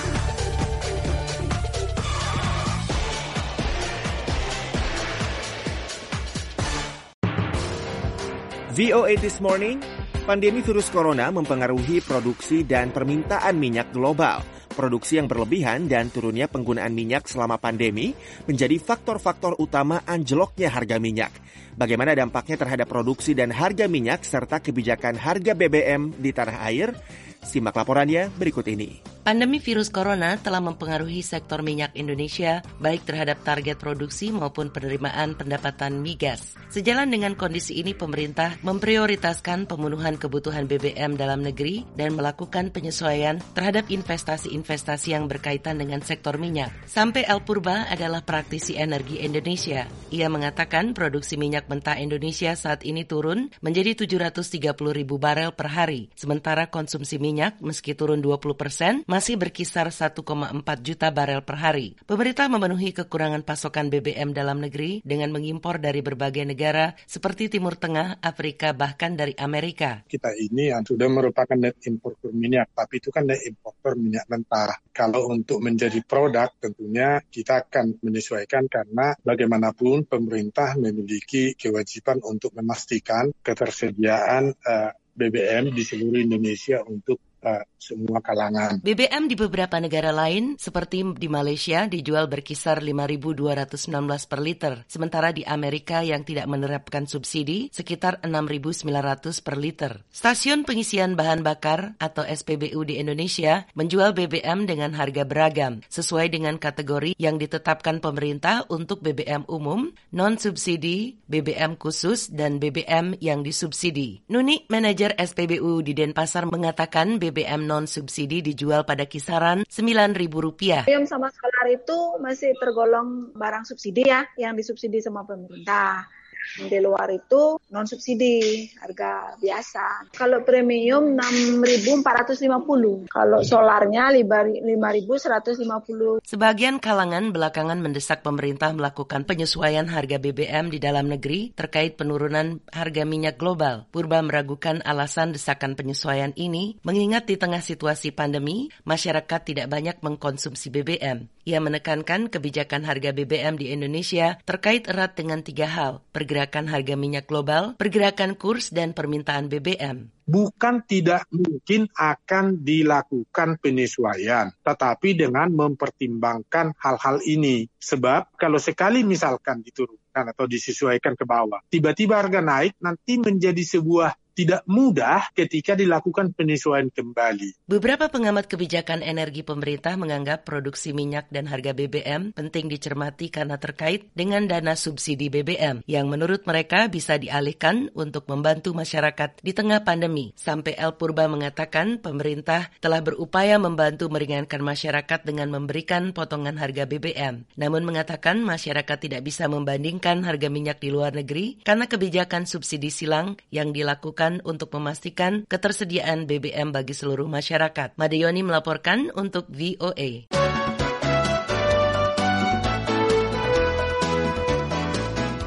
V O A This Morning, pandemi virus corona mempengaruhi produksi dan permintaan minyak global. Produksi yang berlebihan dan turunnya penggunaan minyak selama pandemi menjadi faktor-faktor utama anjloknya harga minyak. Bagaimana dampaknya terhadap produksi dan harga minyak serta kebijakan harga B B M di tanah air? Simak laporannya berikut ini. Pandemi virus corona telah mempengaruhi sektor minyak Indonesia, baik terhadap target produksi maupun penerimaan pendapatan migas. Sejalan dengan kondisi ini, pemerintah memprioritaskan pemenuhan kebutuhan B B M dalam negeri dan melakukan penyesuaian terhadap investasi-investasi yang berkaitan dengan sektor minyak. Sampai El Purba adalah praktisi energi Indonesia. Ia mengatakan produksi minyak mentah Indonesia saat ini turun menjadi tujuh ratus tiga puluh ribu barel per hari, sementara konsumsi minyak minyak meski turun dua puluh persen masih berkisar satu koma empat juta barel per hari. Pemerintah memenuhi kekurangan pasokan B B M dalam negeri dengan mengimpor dari berbagai negara seperti Timur Tengah, Afrika, bahkan dari Amerika. Kita ini yang sudah merupakan net importer minyak, tapi itu kan net importer minyak mentah. Kalau untuk menjadi produk tentunya kita akan menyesuaikan karena bagaimanapun pemerintah memiliki kewajiban untuk memastikan ketersediaan uh, B B M di seluruh Indonesia untuk uh, semua kalangan. B B M di beberapa negara lain seperti di Malaysia dijual berkisar lima ribu dua ratus sembilan belas per liter, sementara di Amerika yang tidak menerapkan subsidi sekitar enam ribu sembilan ratus per liter. Stasiun pengisian bahan bakar atau S P B U di Indonesia menjual B B M dengan harga beragam sesuai dengan kategori yang ditetapkan pemerintah untuk B B M umum, non-subsidi, B B M khusus, dan B B M yang disubsidi. Nuni, manajer S P B U di Denpasar, mengatakan B B M non-subsidi dijual pada kisaran sembilan ribu rupiah. B B M sama solar itu masih tergolong barang subsidi ya, yang disubsidi sama pemerintah. Di luar itu non-subsidi, harga biasa. Kalau premium enam ribu empat ratus lima puluh, kalau solarnya lima ribu seratus lima puluh. Sebagian kalangan belakangan mendesak pemerintah melakukan penyesuaian harga B B M di dalam negeri terkait penurunan harga minyak global. Purba meragukan alasan desakan penyesuaian ini, mengingat di tengah situasi pandemi, masyarakat tidak banyak mengkonsumsi B B M. Ia menekankan kebijakan harga B B M di Indonesia terkait erat dengan tiga hal: pergerakan harga minyak global, pergerakan kurs, dan permintaan B B M. Bukan tidak mungkin akan dilakukan penyesuaian, tetapi dengan mempertimbangkan hal-hal ini. Sebab kalau sekali misalkan diturunkan atau disesuaikan ke bawah, tiba-tiba harga naik, nanti menjadi sebuah tidak mudah ketika dilakukan penyesuaian kembali. Beberapa pengamat kebijakan energi pemerintah menganggap produksi minyak dan harga B B M penting dicermati karena terkait dengan dana subsidi B B M yang menurut mereka bisa dialihkan untuk membantu masyarakat di tengah pandemi. Sampai El Purba mengatakan pemerintah telah berupaya membantu meringankan masyarakat dengan memberikan potongan harga B B M. Namun mengatakan masyarakat tidak bisa membandingkan harga minyak di luar negeri karena kebijakan subsidi silang yang dilakukan untuk memastikan ketersediaan B B M bagi seluruh masyarakat. Madeyoni melaporkan untuk V O A.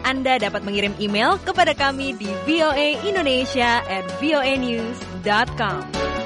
Anda dapat mengirim email kepada kami di v o a indonesia at v o a news dot com.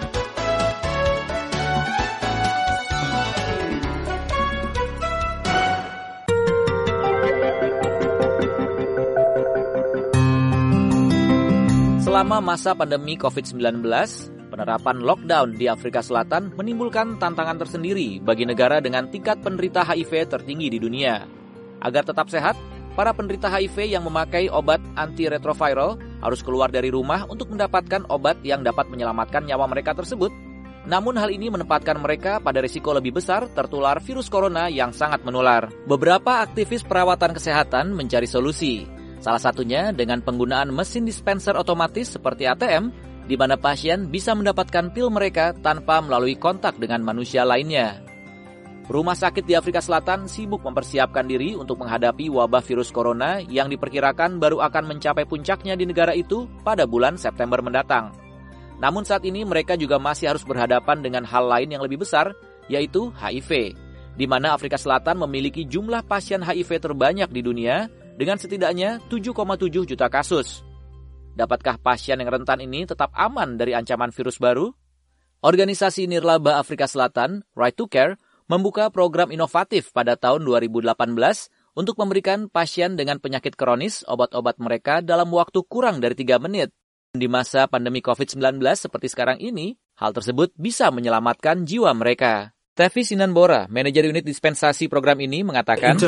Selama masa pandemi covid sembilan belas, penerapan lockdown di Afrika Selatan menimbulkan tantangan tersendiri bagi negara dengan tingkat penderita H I V tertinggi di dunia. Agar tetap sehat, para penderita H I V yang memakai obat antiretroviral harus keluar dari rumah untuk mendapatkan obat yang dapat menyelamatkan nyawa mereka tersebut. Namun hal ini menempatkan mereka pada risiko lebih besar tertular virus corona yang sangat menular. Beberapa aktivis perawatan kesehatan mencari solusi. Salah satunya dengan penggunaan mesin dispenser otomatis seperti A T M, di mana pasien bisa mendapatkan pil mereka tanpa melalui kontak dengan manusia lainnya. Rumah sakit di Afrika Selatan sibuk mempersiapkan diri untuk menghadapi wabah virus corona yang diperkirakan baru akan mencapai puncaknya di negara itu pada bulan September mendatang. Namun saat ini mereka juga masih harus berhadapan dengan hal lain yang lebih besar, yaitu H I V, di mana Afrika Selatan memiliki jumlah pasien H I V terbanyak di dunia dengan setidaknya tujuh koma tujuh juta kasus. Dapatkah pasien yang rentan ini tetap aman dari ancaman virus baru? Organisasi Nirlaba Afrika Selatan, Right to Care, membuka program inovatif pada tahun dua ribu delapan belas untuk memberikan pasien dengan penyakit kronis obat-obat mereka dalam waktu kurang dari tiga menit. Di masa pandemi covid sembilan belas seperti sekarang ini, hal tersebut bisa menyelamatkan jiwa mereka. Tevi Sinanbora, manajer unit dispensasi program ini, mengatakan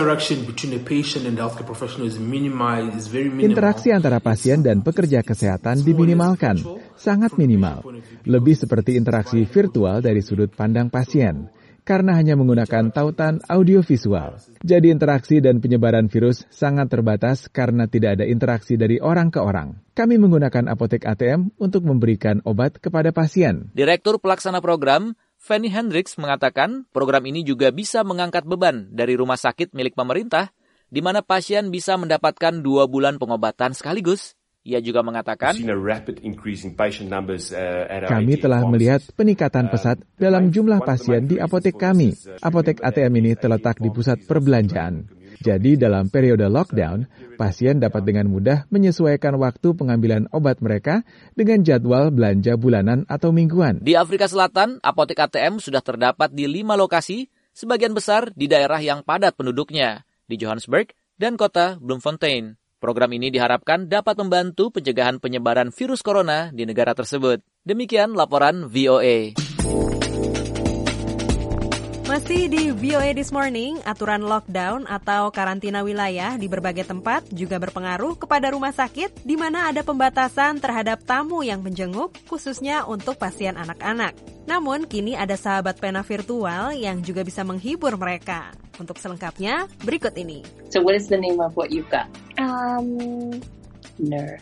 interaksi antara pasien dan pekerja kesehatan diminimalkan, sangat minimal. Lebih seperti interaksi virtual dari sudut pandang pasien, karena hanya menggunakan tautan audiovisual. Jadi interaksi dan penyebaran virus sangat terbatas karena tidak ada interaksi dari orang ke orang. Kami menggunakan apotek A T M untuk memberikan obat kepada pasien. Direktur Pelaksana Program, Fanny Hendricks, mengatakan program ini juga bisa mengangkat beban dari rumah sakit milik pemerintah, di mana pasien bisa mendapatkan dua bulan pengobatan sekaligus. Ia juga mengatakan, kami telah melihat peningkatan pesat dalam jumlah pasien di apotek kami. Apotek A T M ini terletak di pusat perbelanjaan. Jadi dalam periode lockdown, pasien dapat dengan mudah menyesuaikan waktu pengambilan obat mereka dengan jadwal belanja bulanan atau mingguan. Di Afrika Selatan, apotek A T M sudah terdapat di lima lokasi, sebagian besar di daerah yang padat penduduknya, di Johannesburg dan kota Bloemfontein. Program ini diharapkan dapat membantu pencegahan penyebaran virus corona di negara tersebut. Demikian laporan V O A. Masih di V O A This Morning, aturan lockdown atau karantina wilayah di berbagai tempat juga berpengaruh kepada rumah sakit di mana ada pembatasan terhadap tamu yang menjenguk, khususnya untuk pasien anak-anak. Namun, kini ada sahabat pena virtual yang juga bisa menghibur mereka. Untuk selengkapnya, berikut ini. So what is the name of what you've got? Um, Neuro.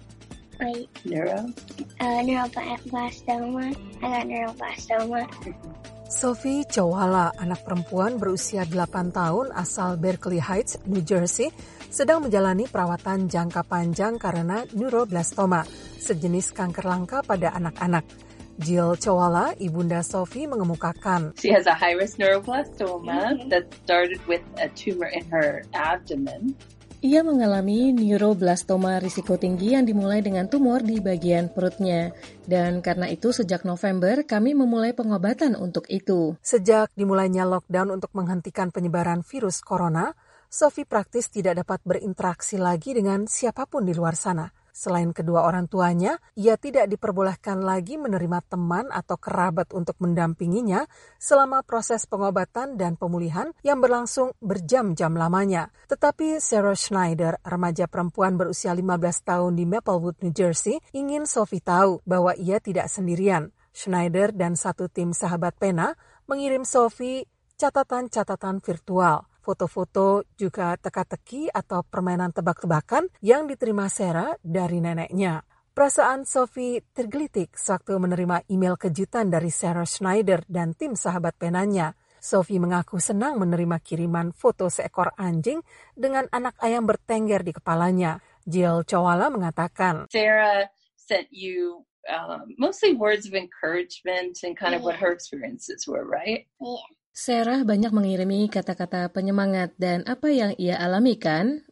Like, Neuro? Uh, neuroblastoma. I got neuroblastoma. Sophie Chowala, anak perempuan berusia delapan tahun asal Berkeley Heights, New Jersey, sedang menjalani perawatan jangka panjang karena neuroblastoma, sejenis kanker langka pada anak-anak. Jill Chowala, ibunda Sophie, mengemukakan, She has a high-risk neuroblastoma mm-hmm. that started with a tumor in her abdomen. Ia mengalami neuroblastoma risiko tinggi yang dimulai dengan tumor di bagian perutnya. Dan karena itu sejak November kami memulai pengobatan untuk itu. Sejak dimulainya lockdown untuk menghentikan penyebaran virus corona, Sophie praktis tidak dapat berinteraksi lagi dengan siapapun di luar sana. Selain kedua orang tuanya, ia tidak diperbolehkan lagi menerima teman atau kerabat untuk mendampinginya selama proses pengobatan dan pemulihan yang berlangsung berjam-jam lamanya. Tetapi Sarah Schneider, remaja perempuan berusia lima belas tahun di Maplewood, New Jersey, ingin Sophie tahu bahwa ia tidak sendirian. Schneider dan satu tim sahabat pena mengirim Sophie catatan-catatan virtual. Foto-foto juga teka-teki atau permainan tebak-tebakan yang diterima Sarah dari neneknya. Perasaan Sophie tergelitik sewaktu menerima email kejutan dari Sarah Schneider dan tim sahabat penanya. Sophie mengaku senang menerima kiriman foto seekor anjing dengan anak ayam bertengger di kepalanya. Jill Chowala mengatakan, Sarah sent you uh, mostly words of encouragement and kind of what her experiences were, right? Yeah. Sarah banyak mengirimi kata-kata penyemangat dan apa yang ia alami kan?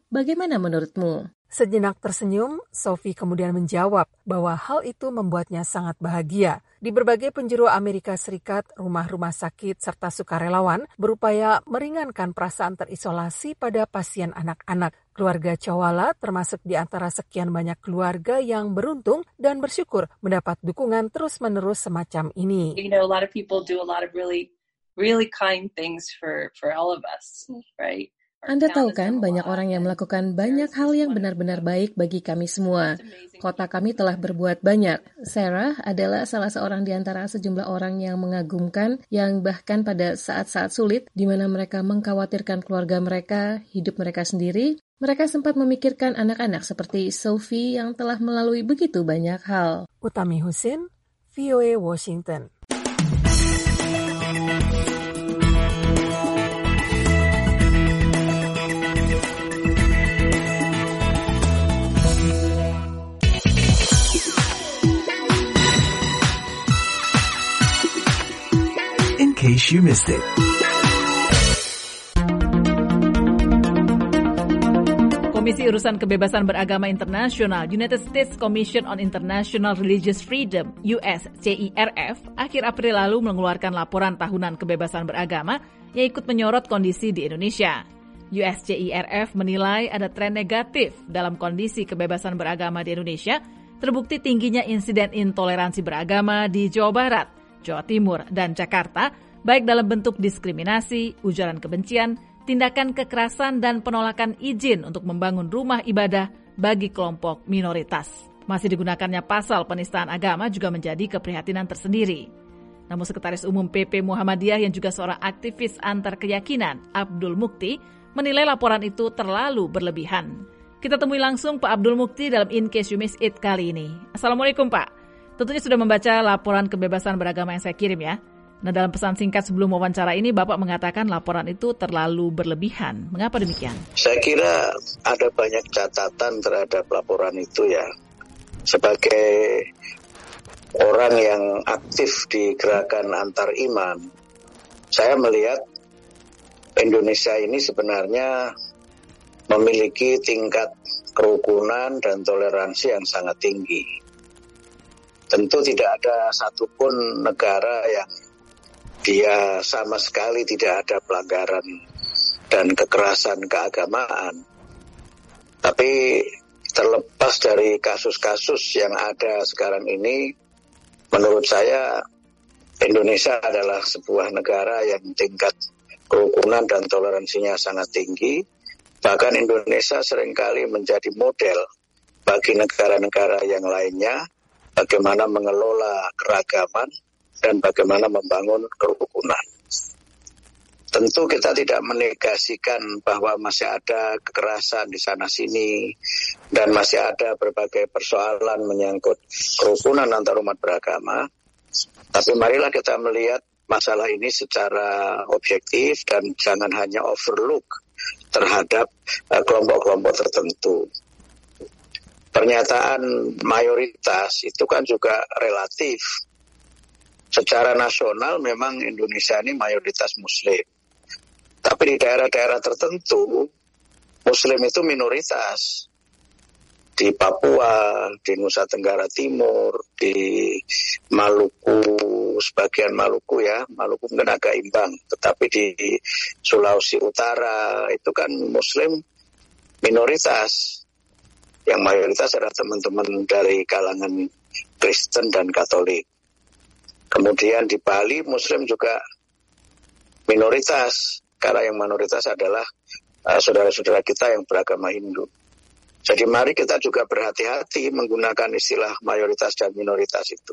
Bagaimana menurutmu? Sejenak tersenyum, Sophie kemudian menjawab bahwa hal itu membuatnya sangat bahagia. Di berbagai penjuru Amerika Serikat, rumah-rumah sakit serta sukarelawan berupaya meringankan perasaan terisolasi pada pasien anak-anak. Keluarga Chawala termasuk di antara sekian banyak keluarga yang beruntung dan bersyukur mendapat dukungan terus-menerus semacam ini. You know, a lot of people do a lot of really, really kind things for for all of us, right? Anda tahu kan, banyak orang yang melakukan banyak hal yang benar-benar baik bagi kami semua. Kota kami telah berbuat banyak. Sarah adalah salah seorang di antara sejumlah orang yang mengagumkan, yang bahkan pada saat-saat sulit, di mana mereka mengkhawatirkan keluarga mereka, hidup mereka sendiri, mereka sempat memikirkan anak-anak seperti Sophie yang telah melalui begitu banyak hal. Utami Husin, V O A Washington. In case you missed it. Komisi Urusan Kebebasan Beragama Internasional, United States Commission on International Religious Freedom, U S C I R F, akhir April lalu mengeluarkan laporan tahunan kebebasan beragama yang ikut menyorot kondisi di Indonesia. U S C I R F menilai ada tren negatif dalam kondisi kebebasan beragama di Indonesia, terbukti tingginya insiden intoleransi beragama di Jawa Barat, Jawa Timur, dan Jakarta, baik dalam bentuk diskriminasi, ujaran kebencian, tindakan kekerasan, dan penolakan izin untuk membangun rumah ibadah bagi kelompok minoritas. Masih digunakannya pasal penistaan agama juga menjadi keprihatinan tersendiri. Namun Sekretaris Umum P P Muhammadiyah yang juga seorang aktivis antar keyakinan, Abdul Mukti, menilai laporan itu terlalu berlebihan. Kita temui langsung Pak Abdul Mukti dalam In Case You Missed It kali ini. Assalamualaikum Pak. Tentunya sudah membaca laporan kebebasan beragama yang saya kirim ya. Nah, dalam pesan singkat sebelum wawancara ini, Bapak mengatakan laporan itu terlalu berlebihan. Mengapa demikian? Saya kira ada banyak catatan terhadap laporan itu ya. Sebagai orang yang aktif di gerakan antar iman, saya melihat Indonesia ini sebenarnya memiliki tingkat kerukunan dan toleransi yang sangat tinggi. Tentu tidak ada satupun negara yang dia sama sekali tidak ada pelanggaran dan kekerasan keagamaan. Tapi terlepas dari kasus-kasus yang ada sekarang ini, menurut saya Indonesia adalah sebuah negara yang tingkat kerukunan dan toleransinya sangat tinggi. Bahkan Indonesia seringkali menjadi model bagi negara-negara yang lainnya bagaimana mengelola keragaman dan bagaimana membangun kerukunan. Tentu kita tidak menegasikan bahwa masih ada kekerasan di sana-sini dan masih ada berbagai persoalan menyangkut kerukunan antar umat beragama. Tapi marilah kita melihat masalah ini secara objektif dan jangan hanya overlook terhadap uh, kelompok-kelompok tertentu. Pernyataan mayoritas itu kan juga relatif. Secara nasional memang Indonesia ini mayoritas Muslim. Tapi di daerah-daerah tertentu, Muslim itu minoritas. Di Papua, di Nusa Tenggara Timur, di Maluku, sebagian Maluku ya, Maluku mungkin agak imbang. Tetapi di Sulawesi Utara itu kan Muslim minoritas. Yang mayoritas adalah teman-teman dari kalangan Kristen dan Katolik. Kemudian di Bali Muslim juga minoritas, karena yang minoritas adalah uh, saudara-saudara kita yang beragama Hindu. Jadi mari kita juga berhati-hati menggunakan istilah mayoritas dan minoritas itu.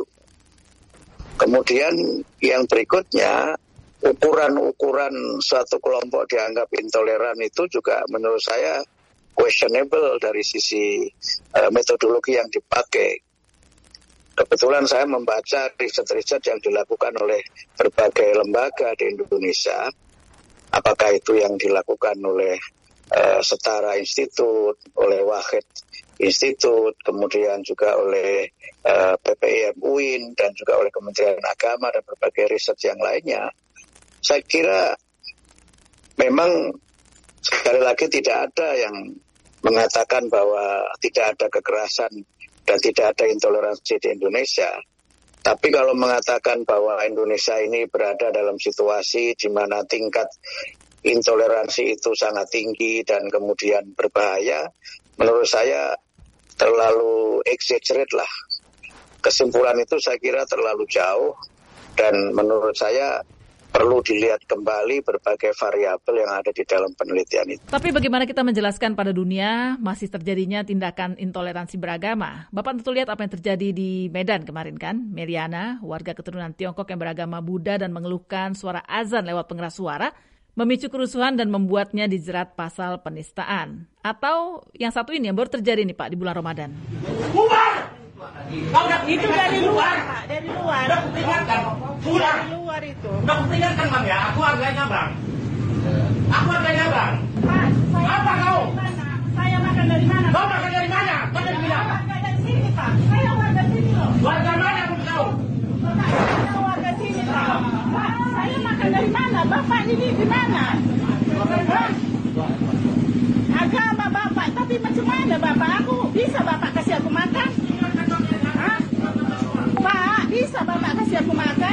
Kemudian yang berikutnya, ukuran-ukuran suatu kelompok dianggap intoleran itu juga menurut saya questionable dari sisi uh, metodologi yang dipakai. Kebetulan saya membaca riset-riset yang dilakukan oleh berbagai lembaga di Indonesia, apakah itu yang dilakukan oleh uh, Setara Institut, oleh Wahid Institut, kemudian juga oleh uh, P P I M U I N, dan juga oleh Kementerian Agama dan berbagai riset yang lainnya. Saya kira memang sekali lagi tidak ada yang mengatakan bahwa tidak ada kekerasan dan tidak ada intoleransi di Indonesia. Tapi kalau mengatakan bahwa Indonesia ini berada dalam situasi di mana tingkat intoleransi itu sangat tinggi dan kemudian berbahaya, menurut saya terlalu exaggerate lah. Kesimpulan itu saya kira terlalu jauh dan menurut saya perlu dilihat kembali berbagai variabel yang ada di dalam penelitian itu. Tapi bagaimana kita menjelaskan pada dunia masih terjadinya tindakan intoleransi beragama? Bapak tentu lihat apa yang terjadi di Medan kemarin kan? Meriana, warga keturunan Tiongkok yang beragama Buddha dan mengeluhkan suara azan lewat pengeras suara, memicu kerusuhan dan membuatnya dijerat pasal penistaan. Atau yang satu ini yang baru terjadi nih Pak di bulan Ramadan. Bubar! Itu dari luar, Pak, dari luar. Udah kuperingatkan, pulang. Dari luar itu. Udah kuperingatkan, Bang ya, aku harganya, Bang. Aku harganya, Bang. Pak, saya apa kau? Saya makan dari mana? Kau makan dari mana? Kau dari bilang? Saya dari sini, Pak. Saya warga sini loh. Warga mana pun kau? Saya warga sini, Pak. Pak, saya makan dari mana? Bapak ini di mana? Hah? Agama Bapak, tapi macam mana Bapak? Aku bisa Bapak kasih aku makan? Hah? Pak, bisa Bapak kasih aku makan?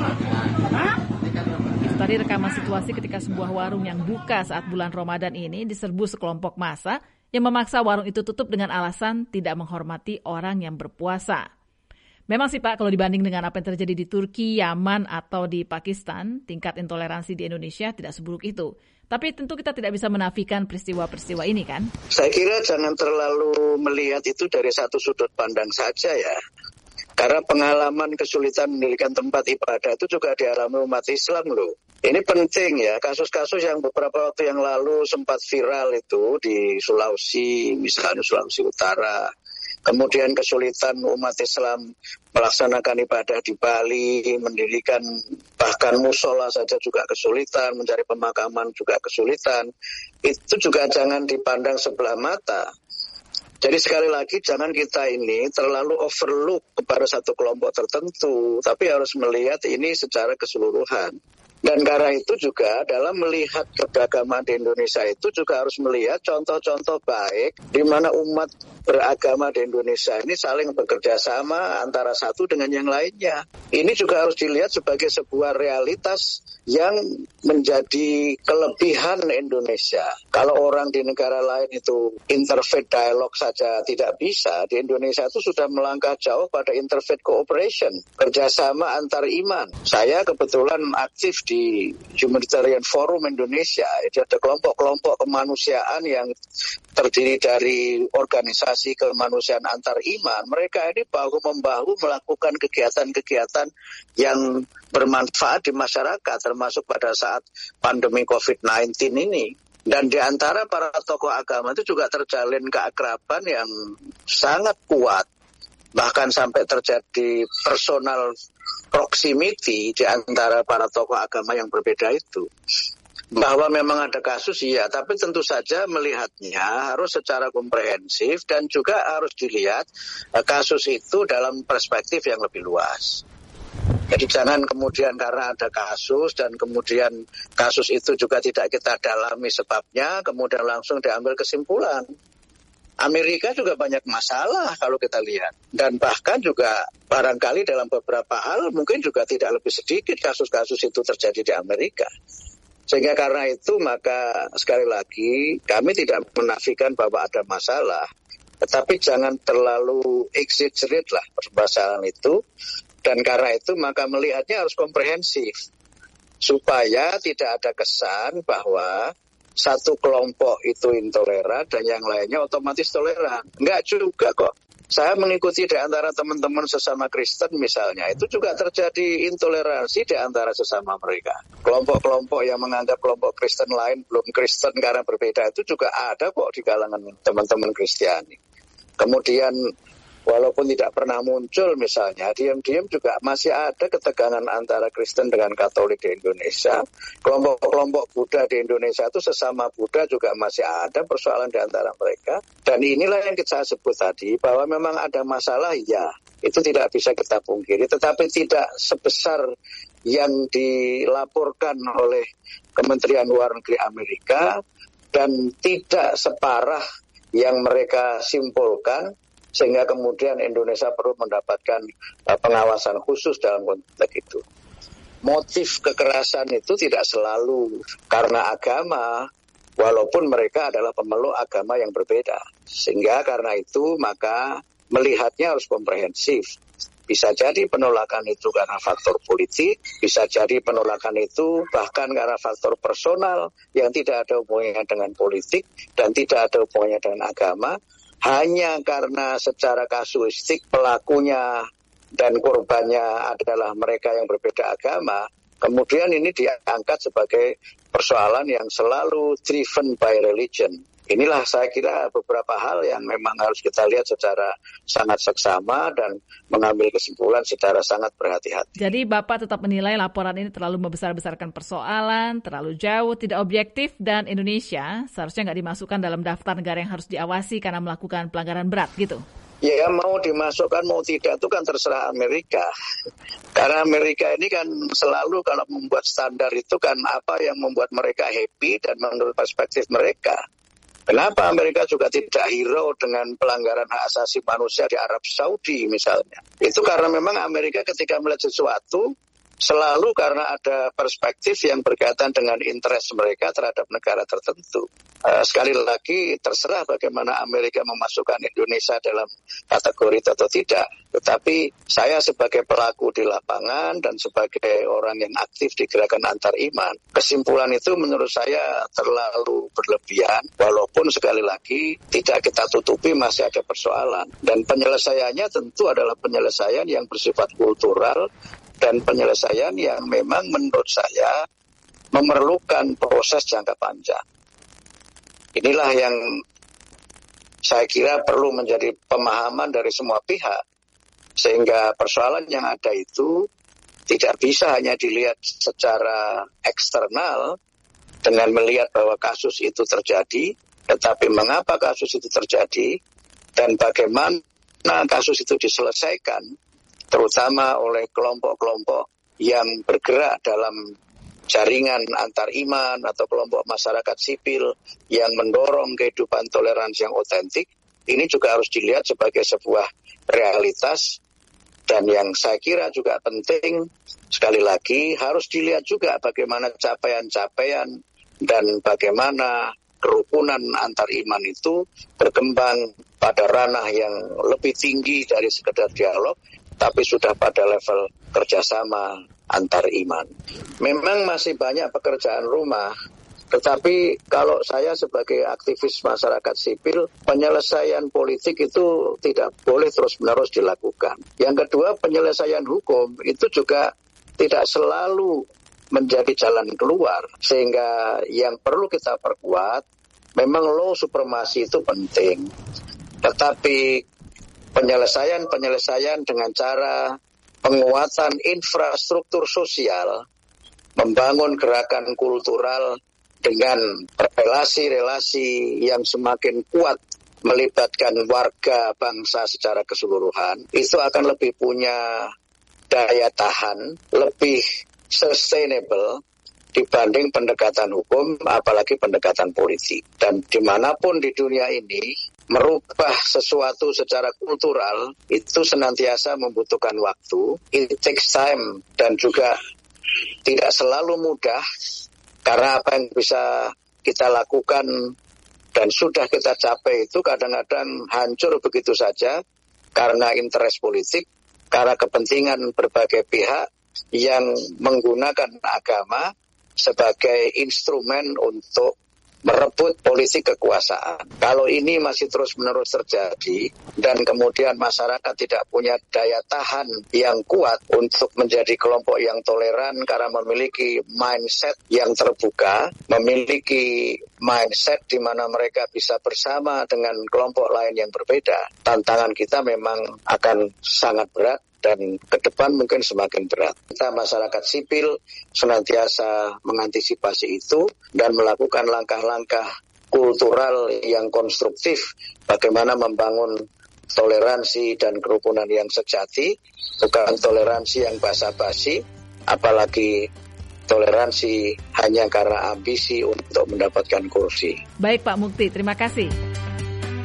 Hah? Itu tadi rekaman situasi ketika sebuah warung yang buka saat bulan Ramadan ini diserbu sekelompok massa yang memaksa warung itu tutup dengan alasan tidak menghormati orang yang berpuasa. Memang sih Pak, kalau dibanding dengan apa yang terjadi di Turki, Yaman, atau di Pakistan, tingkat intoleransi di Indonesia tidak seburuk itu. Tapi tentu kita tidak bisa menafikan peristiwa-peristiwa ini kan? Saya kira jangan terlalu melihat itu dari satu sudut pandang saja ya. Karena pengalaman kesulitan mendirikan tempat ibadah itu juga dialami umat Islam loh. Ini penting ya, kasus-kasus yang beberapa waktu yang lalu sempat viral itu di Sulawesi, misalnya Sulawesi Utara. Kemudian kesulitan umat Islam melaksanakan ibadah di Bali, mendirikan bahkan musola saja juga kesulitan, mencari pemakaman juga kesulitan. Itu juga jangan dipandang sebelah mata. Jadi sekali lagi jangan kita ini terlalu overlook kepada satu kelompok tertentu, tapi harus melihat ini secara keseluruhan. Dan karena itu juga dalam melihat keberagaman di Indonesia itu juga harus melihat contoh-contoh baik di mana umat beragama di Indonesia ini saling bekerja sama antara satu dengan yang lainnya. Ini juga harus dilihat sebagai sebuah realitas yang menjadi kelebihan Indonesia. Kalau orang di negara lain itu interfaith dialog saja tidak bisa, di Indonesia itu sudah melangkah jauh pada interfaith cooperation, kerjasama antar iman. Saya kebetulan aktif di Humanitarian Forum Indonesia. Jadi ada kelompok-kelompok kemanusiaan yang terdiri dari organisasi kemanusiaan antar iman. Mereka ini bahu-membahu melakukan kegiatan-kegiatan yang bermanfaat di masyarakat, termasuk pada saat pandemi covid sembilan belas ini. Dan di antara para tokoh agama itu juga terjalin keakraban yang sangat kuat. Bahkan sampai terjadi personal proximity di antara para tokoh agama yang berbeda itu. Bahwa memang ada kasus, iya, tapi tentu saja melihatnya harus secara komprehensif dan juga harus dilihat kasus itu dalam perspektif yang lebih luas. Jadi jangan kemudian karena ada kasus dan kemudian kasus itu juga tidak kita dalami sebabnya, kemudian langsung diambil kesimpulan. Amerika juga banyak masalah kalau kita lihat. Dan bahkan juga barangkali dalam beberapa hal mungkin juga tidak lebih sedikit kasus-kasus itu terjadi di Amerika. Sehingga karena itu maka sekali lagi kami tidak menafikan bahwa ada masalah. Tetapi jangan terlalu exaggerate lah permasalahan itu. Dan karena itu maka melihatnya harus komprehensif. Supaya tidak ada kesan bahwa satu kelompok itu intoleran dan yang lainnya otomatis toleran. Enggak juga kok. Saya mengikuti di antara teman-teman sesama Kristen misalnya, itu juga terjadi intoleransi di antara sesama mereka. Kelompok-kelompok yang menganggap kelompok Kristen lain belum Kristen karena berbeda itu juga ada kok di kalangan teman-teman Kristiani. Kemudian walaupun tidak pernah muncul misalnya, diam-diam juga masih ada ketegangan antara Kristen dengan Katolik di Indonesia. Kelompok-kelompok Buddha di Indonesia itu sesama Buddha juga masih ada persoalan di antara mereka. Dan inilah yang saya sebut tadi, bahwa memang ada masalah, ya, itu tidak bisa kita pungkiri. Tetapi tidak sebesar yang dilaporkan oleh Kementerian Luar Negeri Amerika dan tidak separah yang mereka simpulkan, sehingga kemudian Indonesia perlu mendapatkan uh, pengawasan khusus dalam konteks itu. Motif kekerasan itu tidak selalu karena agama, walaupun mereka adalah pemeluk agama yang berbeda. Sehingga karena itu maka melihatnya harus komprehensif. Bisa jadi penolakan itu karena faktor politik, bisa jadi penolakan itu bahkan karena faktor personal yang tidak ada hubungannya dengan politik dan tidak ada hubungannya dengan agama, hanya karena secara kasuistik pelakunya dan korbannya adalah mereka yang berbeda agama. Kemudian ini diangkat sebagai persoalan yang selalu driven by religion. Inilah saya kira beberapa hal yang memang harus kita lihat secara sangat seksama dan mengambil kesimpulan secara sangat berhati-hati. Jadi Bapak tetap menilai laporan ini terlalu membesar-besarkan persoalan, terlalu jauh, tidak objektif, dan Indonesia seharusnya nggak dimasukkan dalam daftar negara yang harus diawasi karena melakukan pelanggaran berat, gitu? Ya, mau dimasukkan mau tidak itu kan terserah Amerika. Karena Amerika ini kan selalu kalau membuat standar itu kan apa yang membuat mereka happy dan menurut perspektif mereka. Kenapa Amerika juga tidak hero dengan pelanggaran hak asasi manusia di Arab Saudi misalnya? Itu karena memang Amerika ketika melihat sesuatu selalu karena ada perspektif yang berkaitan dengan interest mereka terhadap negara tertentu. Uh, sekali lagi terserah bagaimana Amerika memasukkan Indonesia dalam kategori itu atau tidak. Tetapi saya sebagai pelaku di lapangan dan sebagai orang yang aktif di gerakan antar iman, kesimpulan itu menurut saya terlalu berlebihan. Walaupun sekali lagi tidak kita tutupi masih ada persoalan. Dan penyelesaiannya tentu adalah penyelesaian yang bersifat kultural dan penyelesaian yang memang menurut saya memerlukan proses jangka panjang. Inilah yang saya kira perlu menjadi pemahaman dari semua pihak. Sehingga persoalan yang ada itu tidak bisa hanya dilihat secara eksternal dengan melihat bahwa kasus itu terjadi, tetapi mengapa kasus itu terjadi dan bagaimana kasus itu diselesaikan, terutama oleh kelompok-kelompok yang bergerak dalam jaringan antar iman atau kelompok masyarakat sipil yang mendorong kehidupan toleransi yang otentik. Ini juga harus dilihat sebagai sebuah realitas dan yang saya kira juga penting sekali lagi harus dilihat juga bagaimana capaian-capaian dan bagaimana kerukunan antar iman itu berkembang pada ranah yang lebih tinggi dari sekedar dialog, tapi sudah pada level kerjasama antar iman. Memang masih banyak pekerjaan rumah, tetapi kalau saya sebagai aktivis masyarakat sipil, penyelesaian politik itu tidak boleh terus-menerus dilakukan. Yang kedua, penyelesaian hukum itu juga tidak selalu menjadi jalan keluar, sehingga yang perlu kita perkuat, memang law supremasi itu penting, tetapi penyelesaian-penyelesaian dengan cara penguatan infrastruktur sosial, membangun gerakan kultural dengan relasi-relasi yang semakin kuat melibatkan warga bangsa secara keseluruhan, itu akan lebih punya daya tahan, lebih sustainable dibanding pendekatan hukum, apalagi pendekatan politik. Dan dimanapun di dunia ini, merubah sesuatu secara kultural itu senantiasa membutuhkan waktu, it takes time, dan juga tidak selalu mudah, karena apa yang bisa kita lakukan dan sudah kita capai itu kadang-kadang hancur begitu saja karena interest politik, karena kepentingan berbagai pihak yang menggunakan agama sebagai instrumen untuk merebut politik kekuasaan. Kalau ini masih terus-menerus terjadi dan kemudian masyarakat tidak punya daya tahan yang kuat untuk menjadi kelompok yang toleran karena memiliki mindset yang terbuka, memiliki mindset di mana mereka bisa bersama dengan kelompok lain yang berbeda, tantangan kita memang akan sangat berat dan ke depan mungkin semakin berat. Kita masyarakat sipil senantiasa mengantisipasi itu dan melakukan langkah-langkah kultural yang konstruktif bagaimana membangun toleransi dan kerukunan yang sejati, bukan toleransi yang basa-basi, apalagi toleransi hanya karena ambisi untuk mendapatkan kursi. Baik Pak Mukti, terima kasih.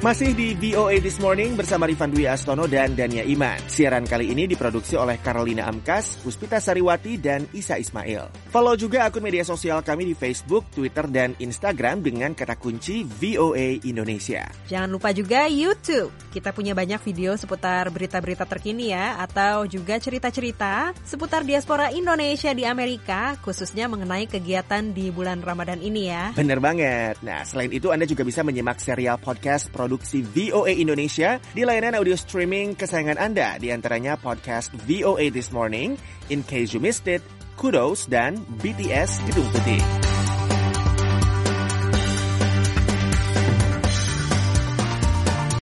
Masih di V O A This Morning bersama Rifan Dwi Astono dan Dania Iman. Siaran kali ini diproduksi oleh Carolina Amkas, Puspita Sariwati, dan Isa Ismail. Follow juga akun media sosial kami di Facebook, Twitter, dan Instagram dengan kata kunci V O A Indonesia. Jangan lupa juga YouTube. Kita punya banyak video seputar berita-berita terkini ya, atau juga cerita-cerita seputar diaspora Indonesia di Amerika, khususnya mengenai kegiatan di bulan Ramadan ini ya. Bener banget. Nah, selain itu Anda juga bisa menyimak serial podcast produksi V O A Indonesia di layanan audio streaming kesayangan Anda, di antaranya podcast V O A This Morning, In Case You Missed It, Kudos, dan B T S Gedung Putih.